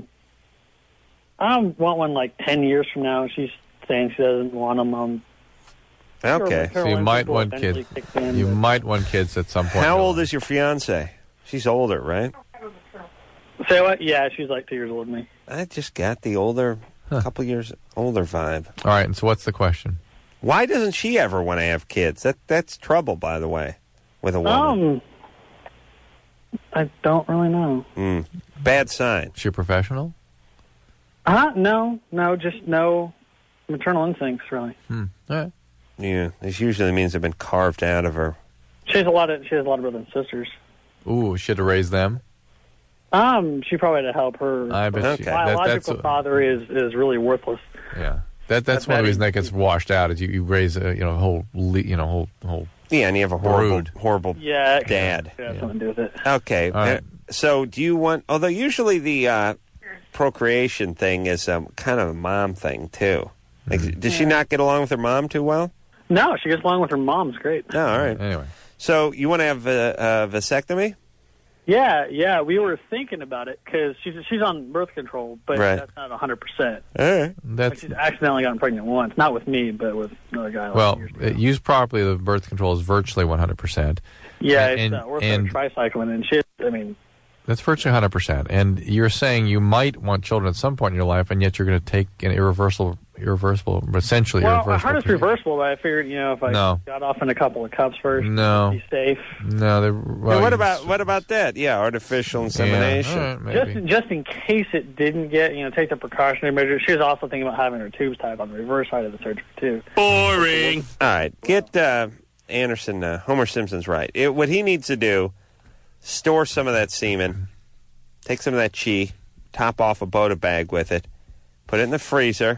I don't want one like ten years from now. She's saying she doesn't want them. Um, Okay. So you might want kids. You might want kids at some point. How old is your fiance? She's older, right? Say what? Yeah, she's like two years older than me. I just got the older, a couple years older vibe. All right, and so what's the question? Why doesn't she ever want to have kids? That That's trouble, by the way, with a woman. Um, I don't really know. Mm. Bad sign. Is she a professional? Uh, no, no, just no maternal instincts, really. Hmm. All right. Yeah, this usually means they've been carved out of her. She has a lot of she has a lot of brothers and sisters. Ooh, should have raised them. Um, she probably had to help her. I bet her she- biological that- that's- father is is really worthless. Yeah, that that's one of the reasons that gets washed out. Is you, you raise a you know whole le- you know whole whole Yeah, and you have a horrible, brood. horrible Yeah, it dad. It has something to do with it. Okay. All right. uh, So do you want, although usually the uh, procreation thing is um, kind of a mom thing, too. Like, Mm-hmm. does she not get along with her mom too well? No, she gets along with her mom. It's great. No, all right. Anyway. So you want to have a, a vasectomy? Yeah, yeah, we were thinking about it because she's she's on birth control, but Right. that's not a hundred percent. All right. That's She's accidentally gotten pregnant once, not with me, but with another guy. like well, years ago. uh, used properly, the birth control is virtually one hundred percent. yeah, and- it's and- uh, worth and- a tricycling and shit. I mean, That's virtually one hundred percent. And you're saying you might want children at some point in your life, and yet you're going to take an irreversible, irreversible, essentially well, I irreversible. heard it's reversible, but I figured, you know, if I No. got off in a couple of cups first, No. be safe. No, they. Well, Hey, what you- about what about that? Yeah, artificial insemination. Yeah, all right, maybe. Just, just in case it didn't get, you know, take the precautionary measures. She was also thinking about having her tubes tied on the reverse side of the surgery, too. Boring. All right, get uh, Anderson, uh, Homer Simpson's right. It, what he needs to do, store some of that semen, take some of that chi, top off a Bota bag with it, put it in the freezer,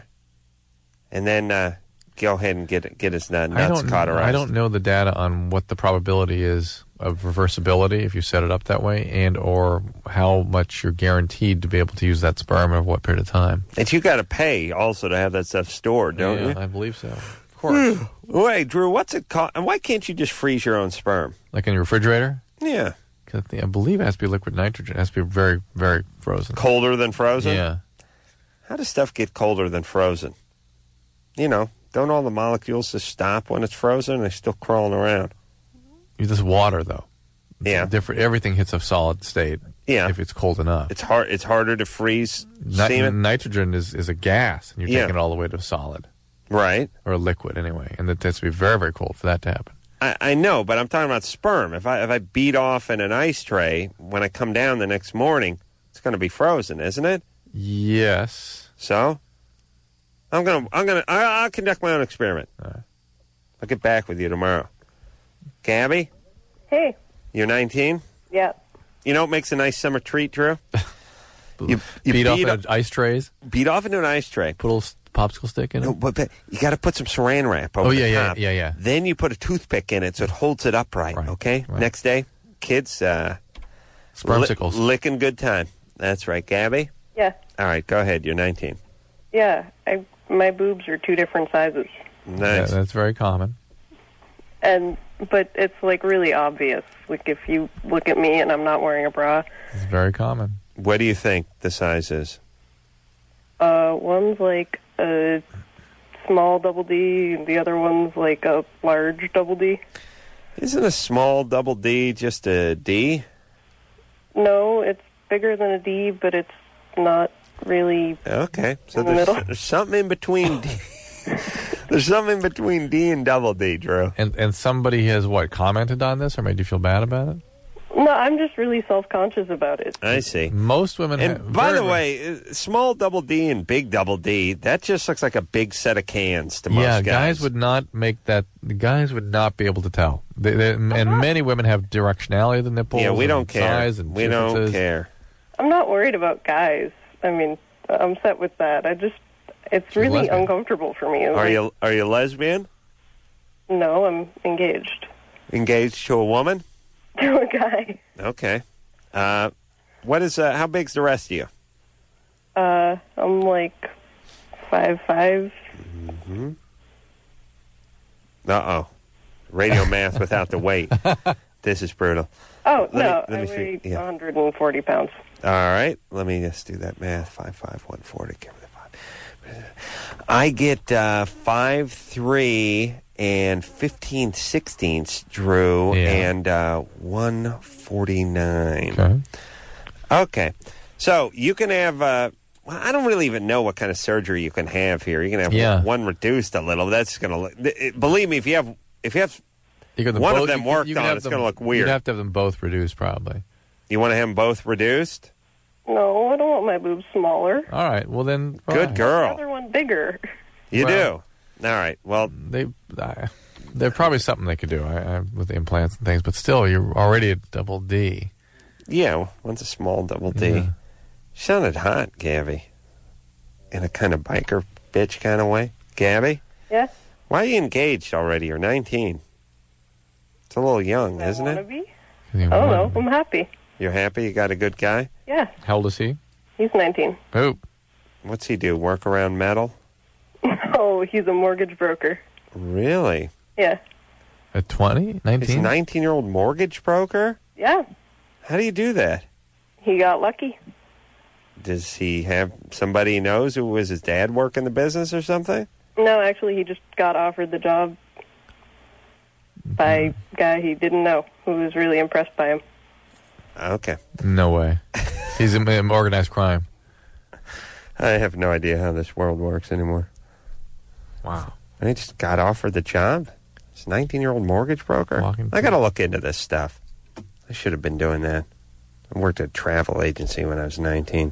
and then uh, go ahead and get get his uh, I nuts don't, cauterized. I don't know the data on what the probability is of reversibility if you set it up that way, and or how much you're guaranteed to be able to use that sperm and over what period of time. And you got to pay also to have that stuff stored, don't Yeah, you? I believe so. Of course. Wait, Drew, what's it cost? And why can't you just freeze your own sperm? Like in your refrigerator? Yeah. 'Cause I, think, I believe it has to be liquid nitrogen. It has to be very, very frozen. Colder than frozen? Yeah. How does stuff get colder than frozen? You know, don't all the molecules just stop when it's frozen? They're still crawling around. It's just water, though. It's Yeah. different. Everything hits a solid state. Yeah. If it's cold enough. It's hard. It's harder to freeze Ni- semen. nitrogen is, is a gas, and you're Yeah. taking it all the way to solid. Right. Or a liquid, anyway. And that has to be very, very cold for that to happen. I, I know, but I'm talking about sperm. If I if I beat off in an ice tray, when I come down the next morning, It's going to be frozen, isn't it? Yes. So, I'm gonna, I'm gonna, I, I'll conduct my own experiment. All right. I'll get back with you tomorrow. Gabby, Hey. you're nineteen. Yeah. You know what makes a nice summer treat, Drew? You, you beat, off beat into ice trays. Beat off into an ice tray. Put a little popsicle stick in it. No, but, but you got to put some saran wrap over Oh, yeah, the yeah, top. yeah, yeah. Then you put a toothpick in it so it holds it upright. Okay. right. Next day, kids, uh, Spermsicles. li- licking good time. That's right, Gabby. Yeah. All right, go ahead. You're nineteen. Yeah. I, my boobs are two different sizes. Nice. Yeah, that's very common. And but it's like really obvious. Like if you look at me and I'm not wearing a bra. It's very common. What do you think the size is? Uh, one's like a small double D, and the other one's like a large double D. Isn't a small double D just a D? No, it's bigger than a D, but it's not really. Okay, so in the there's, middle. there's something in between. D. There's something in between D and double D, Drew. And and somebody has what commented on this or made you feel bad about it? No, I'm just really self-conscious about it. I see. Most women. And have, by very the way, uh, small double D and big double D, that just looks like a big set of cans to most yeah, guys. would not make that. The guys would not be able to tell. They, they, and many women have directionality of the nipples. Yeah, we and don't care. Size and We don't differences. care. I'm not worried about guys. I mean, I'm set with that. I just, it's She's really lesbian. uncomfortable for me. It's Are like, you are you lesbian? No, I'm engaged Engaged to a woman? to a guy. Okay. Uh, what is? Uh, how big's the rest of you? Uh, I'm like five five. Mm-hmm. Uh oh. Radio math without the weight. This is brutal. Oh Let me- no, let I me weigh see- yeah. one hundred forty pounds. All right, let me just do that math. Five five one forty. Give me the five. I get uh, five three and fifteen sixteenths, Drew, Yeah. and uh, one forty nine. Okay. Okay, so you can have. Uh, well, I don't really even know what kind of surgery you can have here. You can have Yeah. one reduced a little. That's going to believe me. If you have, if you have You got them one both, of them you can- worked you can on, have it's them- going to look weird. You'd have to have them both reduced, probably. You want to have them both reduced? No, I don't want my boobs smaller. All right. Well then, Good fine. girl. The other one bigger. You Well- do. All right. Well, they uh, there's probably something they could do I, I, with the implants and things, but still, you're already at double D. yeah, one's a small double D. Yeah. She sounded hot, Gabby, in a kind of biker bitch kind of way. Gabby, Yeah. why are you engaged already? You're nineteen. It's a little young, I isn't wanna it? be. I don't know. I'm happy. You're happy? You got a good guy? Yeah. How old is he? He's nineteen. Oh. What's he do? Work around metal? Oh, he's a mortgage broker. Really? Yeah. At twenty? He's nineteen? a nineteen-year-old mortgage broker? Yeah. How do you do that? He got lucky. Does he have somebody he knows who was his dad working the business or something? No, actually, he just got offered the job by a guy he didn't know who was really impressed by him. Okay. No way. He's in, in organized crime. I have no idea how this world works anymore. Wow. And he just got offered the job? He's a nineteen-year-old mortgage broker? Walking I got to look into this stuff. I should have been doing that. I worked at a travel agency when I was nineteen.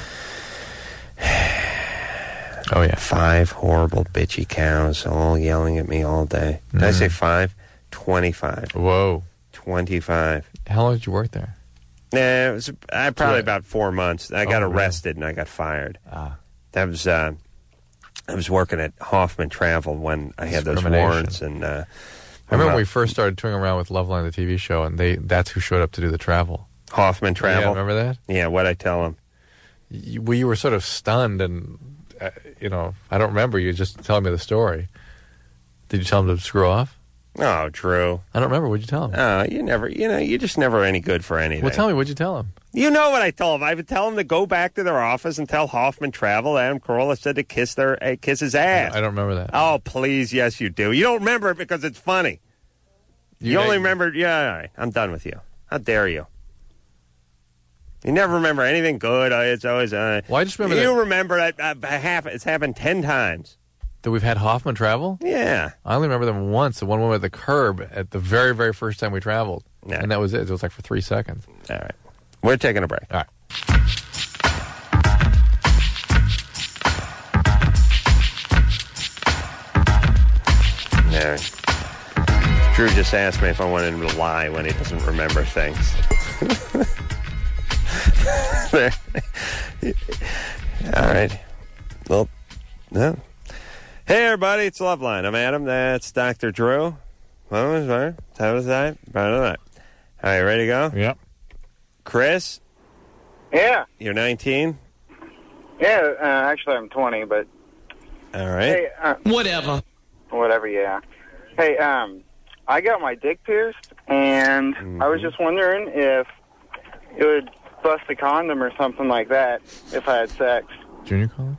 Oh, yeah. Five horrible, bitchy cows all yelling at me all day. Did I Mhm. say five? Twenty-five. Whoa. Twenty-five. How long did you work there? Nah, it was uh, probably Yeah. about four months. I got Oh, really? arrested and I got fired. Ah. That was uh, I was working at Hoffman Travel when I had those Discrimination. warrants. And uh, I remember I'm when we not- first started touring around with Loveline, the T V show, and they that's who showed up to do the travel. Hoffman Travel. Yeah, remember that? Yeah, what'd I tell him? You, well, you were sort of stunned, and, uh, you know, I don't remember you just telling me the story. Did you tell him to screw off? Oh, Drew. I don't remember. What'd you tell him? Oh, you never, you know, you're just never any good for anything. Well, tell me, what'd you tell him? You know what I told him. I would tell him to go back to their office and tell Hoffman Travel Adam Carolla said to kiss their uh, kiss his ass. I don't remember that. Oh, please, yes, you do. You don't remember it because it's funny. You, You- only remember, yeah, all right, I'm done with you. How dare you? You never remember anything good. Oh, it's always, uh, Well, I just remember you that- remember that uh, half, it's happened ten times. That we've had Hoffman travel? Yeah. I only remember them once, the one woman at the curb at the very, very first time we traveled. Yeah. And that was it. It was like for three seconds. All right. We're taking a break. All right. All right. Drew just asked me if I wanted him to lie when he doesn't remember things. All right. Well, no. Hey, everybody, it's Loveline. I'm Adam. That's Doctor Drew. What was that? How was that? All right, ready to go? Yep. Chris? Yeah. You're nineteen? Yeah, uh, actually I'm twenty, but... All right. Hey, uh, Whatever. Whatever, yeah. Hey, um, I got my dick pierced, and Mm-hmm. I was just wondering if it would bust a condom or something like that if I had sex. Junior college?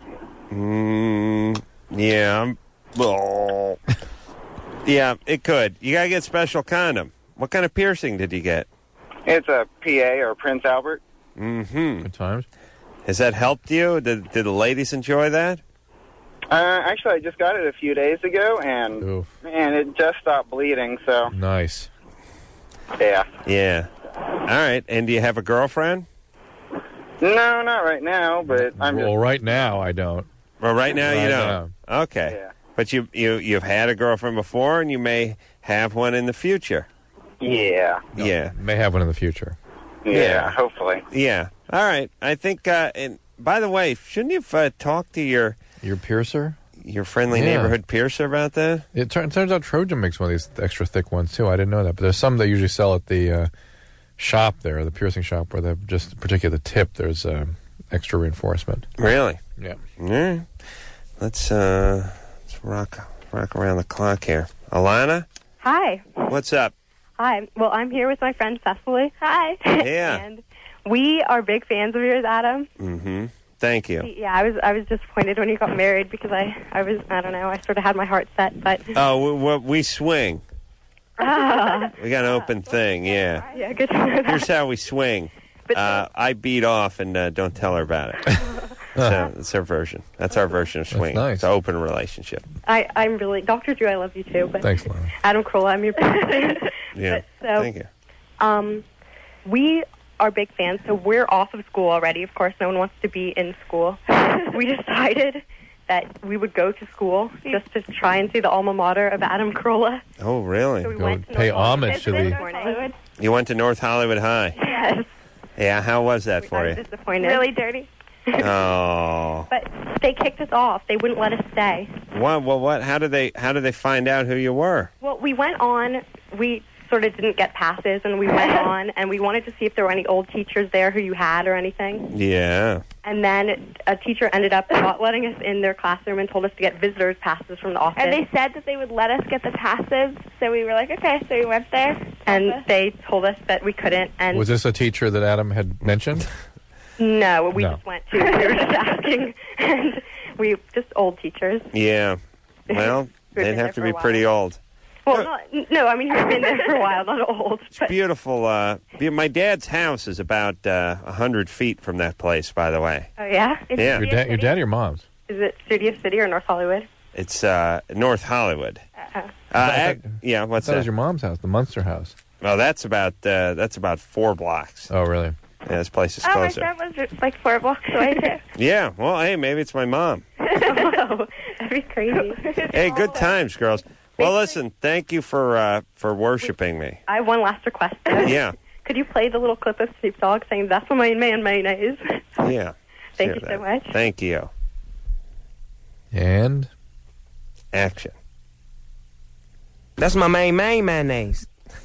Mm, yeah. I'm, oh. Yeah, it could. You got to get special condom. What kind of piercing did you get? It's a P A or Prince Albert. Mm-hmm. Good times. Has that helped you? Did, did the ladies enjoy that? Uh, actually, I just got it a few days ago, and Oof. and it just stopped bleeding, so... Nice. Yeah. Yeah. All right. And do you have a girlfriend? No, not right now, but I'm Well, just... right now, I don't. Well, right now Right you don't. Okay. Yeah. But you, you, you've had a girlfriend before, and you may have one in the future. Yeah. Yeah. May have one in the future. Yeah, Yeah. hopefully. Yeah. All right. I think, uh, and by the way, shouldn't you have uh, talked to your... Your piercer? Your friendly Yeah. neighborhood piercer about that? It, tur- it turns out Trojan makes one of these extra thick ones, too. I didn't know that. But there's some they usually sell at the uh, shop there, the piercing shop, where they've just, particularly the tip, there's uh, extra reinforcement. Really? Yeah. All right. Let's, uh, let's rock, rock around the clock here. Alana? Hi. What's up? Hi. Well, I'm here with my friend Cecily. Hi. Yeah. And we are big fans of yours, Adam. Mm-hmm. Thank you. Yeah, I was I was disappointed when you got married because I, I was, I don't know, I sort of had my heart set, but... Oh, we, we, we swing. Ah. We got an open thing, yeah. Yeah, good to know that. Here's how we swing. Uh, I beat off and uh, don't tell her about it. So that's our version. That's our version of swing. nice. It's an open relationship. I, I'm really... Doctor Drew, I love you too, but... Thanks, Lana. Adam Carolla, I'm your friend. Yeah. So, Thank you. Um, we are big fans, so we're off of school already. Of course, no one wants to be in school. We decided that we would go to school just to try and see the alma mater of Adam Carolla. Oh, really? So we Go went to pay North homage to Hollywood the... this morning. You went to North Hollywood High. Yes. Yeah, how was that for I you? was disappointed. Really dirty. Oh. But they kicked us off. They wouldn't let us stay. What? Well, what? How did they? How did they find out who you were? Well, we went on. We sort of didn't get passes, and we went on, and we wanted to see if there were any old teachers there who you had or anything. Yeah. And then a teacher ended up not letting us in their classroom and told us to get visitors' passes from the office. And they said that they would let us get the passes, so we were like, okay, so we went there. And they told us that we couldn't. And Was this a teacher that Adam had mentioned? no, we No. just went to. We were just asking, and we just old teachers. Yeah. Well, We've they'd been have there to for be a while. pretty old. Well, not, no, I mean he's been there for a while, not old. It's beautiful. Uh, be- my dad's house is about uh, one hundred feet from that place, by the way. Oh yeah, It's Yeah. Your, Studio da- your City? dad or your mom's? Is it Studio City or North Hollywood? It's uh, North Hollywood. Uh, Uh, I ac- yeah, what's that that? was your mom's house, the Munster house. Oh, that's about uh, that's about four blocks. Oh, really? Yeah, this place is Oh, my closer. friend was like four blocks away, too. Yeah. Well, hey, maybe it's my mom. oh, that'd be crazy. Hey, good times, girls. Well, listen, thank you for uh, for worshiping me. I have one last request. though. Yeah. Could you play the little clip of Snoop Dogg saying, "That's what my main man mayonnaise"? Yeah. Thank Hear you so that. much. Thank you. And? Action. That's my main main mayonnaise.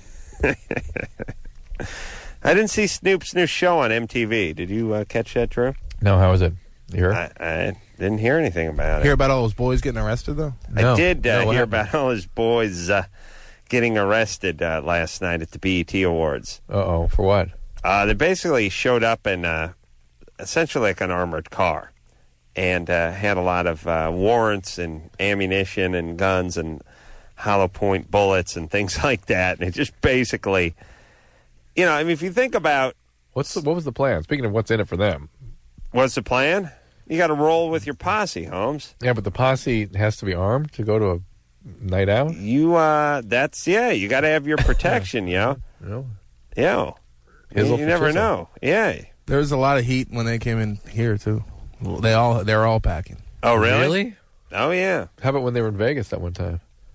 I didn't see Snoop's new show on M T V. Did you uh, catch that, Drew? No, how was it? You heard? I, I didn't hear anything about Hear it. about all those boys getting arrested, though? I did uh, No, what hear happened? about all his boys uh, getting arrested uh, last night at the B E T Awards. Uh-oh, for what? Uh, they basically showed up in uh, essentially like an armored car and uh, had a lot of uh, warrants and ammunition and guns and hollow point bullets and things like that. And it just basically, you know, I mean, if you think about What's the, what was the plan? Speaking of what's in it for them. what's the plan, you got to roll with your posse, Holmes. Yeah, but the posse has to be armed to go to a night out? You, uh, that's, yeah, you got to have your protection, yo. No. Yeah. You, Hizzle you for never chizzle. know. Yeah. There was a lot of heat when they came in here, too. Well, They all, they were all packing. Oh, really? Really? Oh, yeah. How about when they were in Vegas that one time?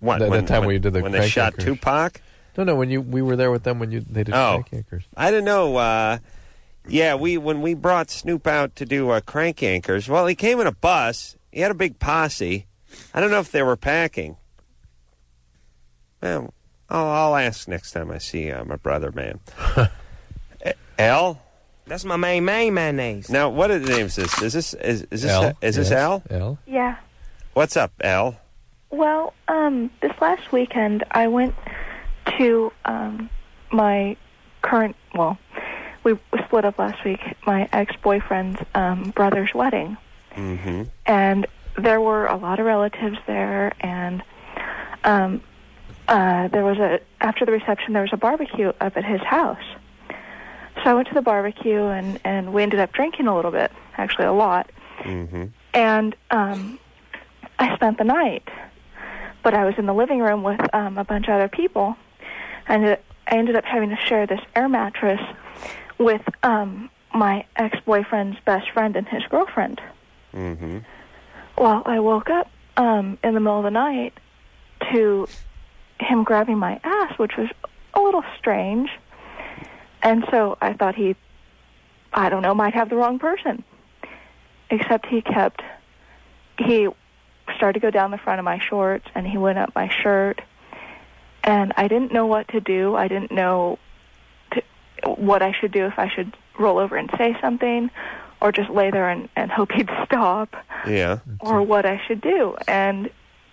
What? That, when, that time when, when you did the when they crank shot anchors. Tupac? No, no. When you we were there with them when you they did Oh. crank anchors. I don't know. Uh, yeah, we when we brought Snoop out to do uh, crank anchors. Well, he came in a bus. He had a big posse. I don't know if they were packing. Well, I'll, I'll ask next time I see uh, my brother, man. Al? That's my main main mayonnaise. Now, what are the names? Is this? Is this is, is this Al? is this Yes. Al? Al? Yeah. What's up, Al? Well, um, this last weekend I went to um, my current, well, we split up last week, my ex-boyfriend's um, brother's wedding. Mm-hmm. And there were a lot of relatives there, and um, uh, there was a, after the reception, there was a barbecue up at his house. So I went to the barbecue, and, and we ended up drinking a little bit, actually a lot. Mm-hmm. And um, I spent the night. But I was in the living room with um, a bunch of other people, and it, I ended up having to share this air mattress with um, my ex-boyfriend's best friend and his girlfriend. Mm-hmm. Well, I woke up um, in the middle of the night to him grabbing my ass, which was a little strange. And so I thought he, I don't know, might have the wrong person. Except he kept, he started to go down the front of my shorts, and he went up my shirt. And I didn't know what to do. I didn't know to, what I should do, if I should roll over and say something or just lay there and, and hope he'd stop. Yeah. Or what I should do. And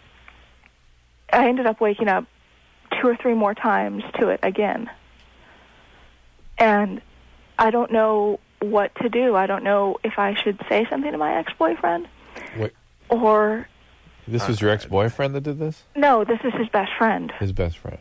I ended up waking up two or three more times to it again. And I don't know what to do. I don't know if I should say something to my ex-boyfriend. Wait. Or... This was your ex-boyfriend that did this? No, this is his best friend. His best friend.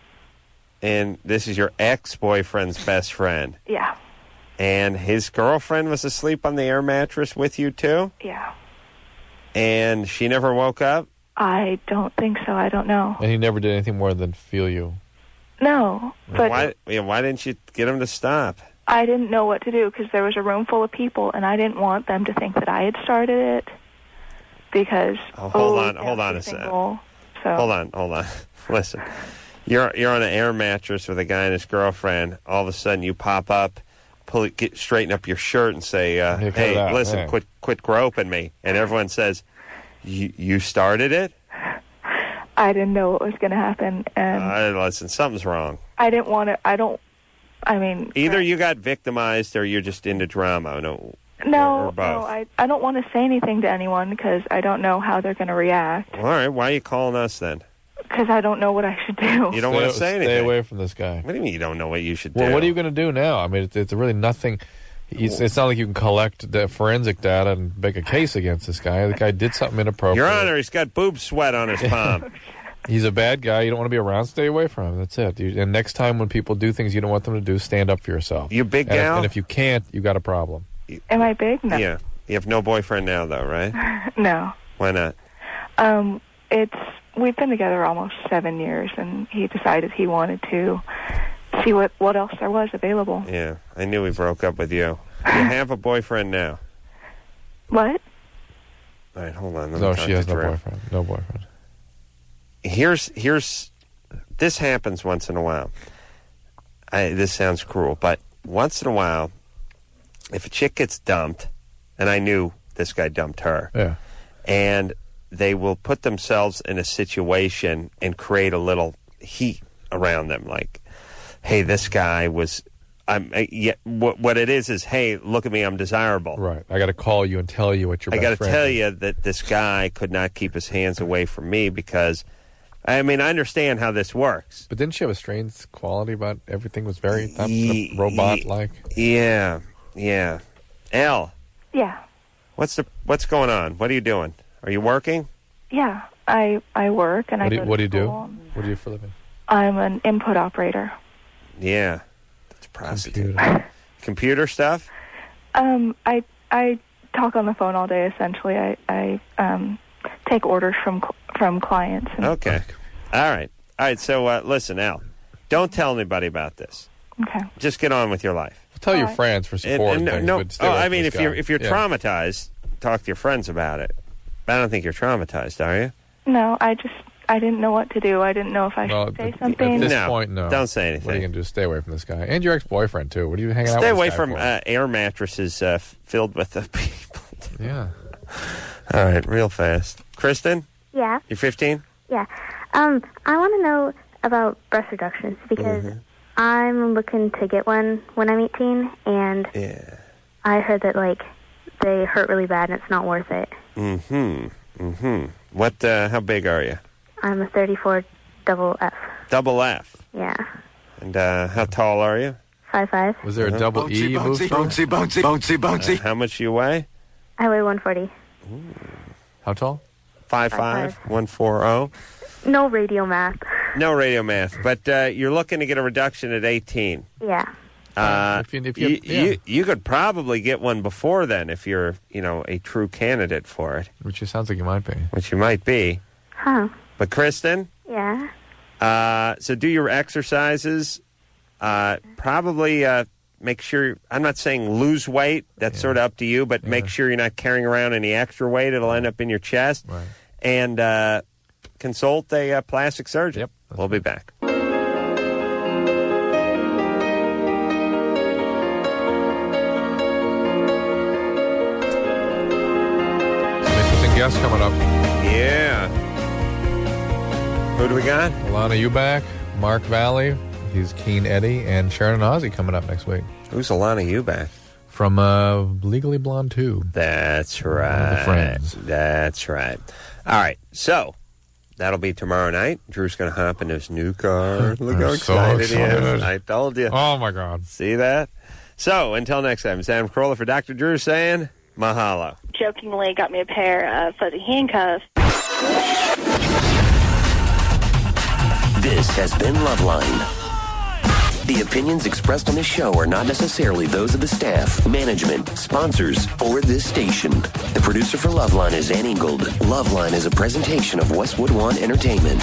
And this is your ex-boyfriend's best friend. Yeah. And his girlfriend was asleep on the air mattress with you, too? Yeah. And she never woke up? I don't think so. I don't know. And he never did anything more than feel you. No, but why, yeah, why didn't you get him to stop? I didn't know what to do because there was a room full of people, and I didn't want them to think that I had started it. Because oh, hold oh, on, hold on a second. Single, so. Hold on, hold on. Listen, you're you're on an air mattress with a guy and his girlfriend. All of a sudden, you pop up, pull it, get straighten up your shirt, and say, uh, Hey, cut "Hey, it out, listen, yeah. quit quit groping me." And everyone says, "You you started it." I didn't know what was going to happen, and Uh, listen, something's wrong. I didn't want to. I don't. I mean, Either you got victimized or you're just into drama. No. no, or both. no. I I don't want to say anything to anyone because I don't know how they're going to react. All right, why are you calling us then? Because I don't know what I should do. You don't want to say anything. Stay away from this guy. What do you mean you don't know what you should Well, do? what are you going to do now? I mean, it's, it's really nothing. It's, it's not like you can collect the forensic data and make a case against this guy. The guy did something inappropriate. Your Honor, he's got boob sweat on his palm. He's a bad guy. You don't want to be around. Stay away from him. That's it. You, and next time when people do things you don't want them to do, stand up for yourself. You big and gal? If, and if you can't, you got a problem. Am I big? No. Yeah. You have no boyfriend now, though, right? No. Why not? Um, it's we've been together almost seven years, and he decided he wanted to see what what else there was available. Yeah, I knew he broke up with you. You have a boyfriend now. What? All right, hold on. Let me No, talk she has to no Drew. boyfriend. No boyfriend. Here's here's this happens once in a while. I, this sounds cruel, but once in a while, if a chick gets dumped, and I knew this guy dumped her, Yeah. and they will put themselves in a situation and create a little heat around them, like, hey, this guy was. I'm. I, yeah, what what it is is, hey, look at me, I'm desirable. Right. I got to call you and tell you what your I best got to friend tell is. you that this guy could not keep his hands away from me because, I mean, I understand how this works. But didn't she have a strange quality about everything was very Ye- robot-like? Yeah, yeah. Al, Yeah, what's the what's going on? What are you doing? Are you working? yeah. I I work and I What do go you, to what do you do? school. What do you do for a living? I'm an input operator. Yeah, that's prostitute. Computer, Computer stuff. Um, I I talk on the phone all day. Essentially, I I um take orders from cl- from clients. And, Okay. All right. All right. So uh, listen, Al, don't tell anybody about this. Okay. Just get on with your life. Tell your right. friends for And- support and and, things, no, but stay oh, away I from mean, this if you're guy. if you're Yeah. traumatized, talk to your friends about it. But I don't think you're traumatized, are you? No, I just I didn't know what to do. I didn't know if I Well, should say at something. this No, point, no. don't say anything. What are you going to do? Stay away from this guy. And your ex-boyfriend, too. What are you hanging out Stay with away this guy from for? uh, air mattresses uh, f- filled with the people. Yeah. All right, real fast. Kristen, Yeah, you're fifteen? yeah. Um, I want to know about breast reductions because Mm-hmm. I'm looking to get one when I'm eighteen, and Yeah. I heard that like they hurt really bad and it's not worth it. Mm-hmm. Mm-hmm. What, uh, how big are you? I'm a thirty-four double F. Double F. Yeah, And uh, how tall are you? five five. Was there a double E you moved from? Bouncy, bouncy, bouncy, bouncy. Uh, how much you weigh? I weigh one forty. How tall? Five five, one four zero. No radio math. No radio math, but uh, you're looking to get a reduction at eighteen. Yeah. Uh, if you, if you, you, yeah. you, you could probably get one before then if you're, you know, a true candidate for it. Which it sounds like you might be. Which you might be. Huh. But Kristen, Yeah. uh, so do your exercises. Uh, probably uh, make sure, I'm not saying lose weight. That's sort of up to you, but make sure you're not carrying around any extra weight. It'll end up in your chest. Right. And uh, consult a uh, plastic surgeon. Yep. We'll be back. Interesting guest coming up. Yeah. Who do we got? Alana Eubank, Mark Valley, he's Keen Eddie, and Sharon Ozzie coming up next week. Who's Alana Eubank? From uh, Legally Blonde two. That's right. One of the friends. That's right. All right. So that'll be tomorrow night. Drew's going to hop in his new car. Look I'm how so excited he is. excited. I told you. Oh, my God. See that? So until next time, it's Adam Carolla for Doctor Drew saying mahalo. Jokingly got me a pair of fuzzy handcuffs. This has been Loveline. The opinions expressed on this show are not necessarily those of the staff, management, sponsors, or this station. The producer for Loveline is Ann Ingold. Loveline is a presentation of Westwood One Entertainment.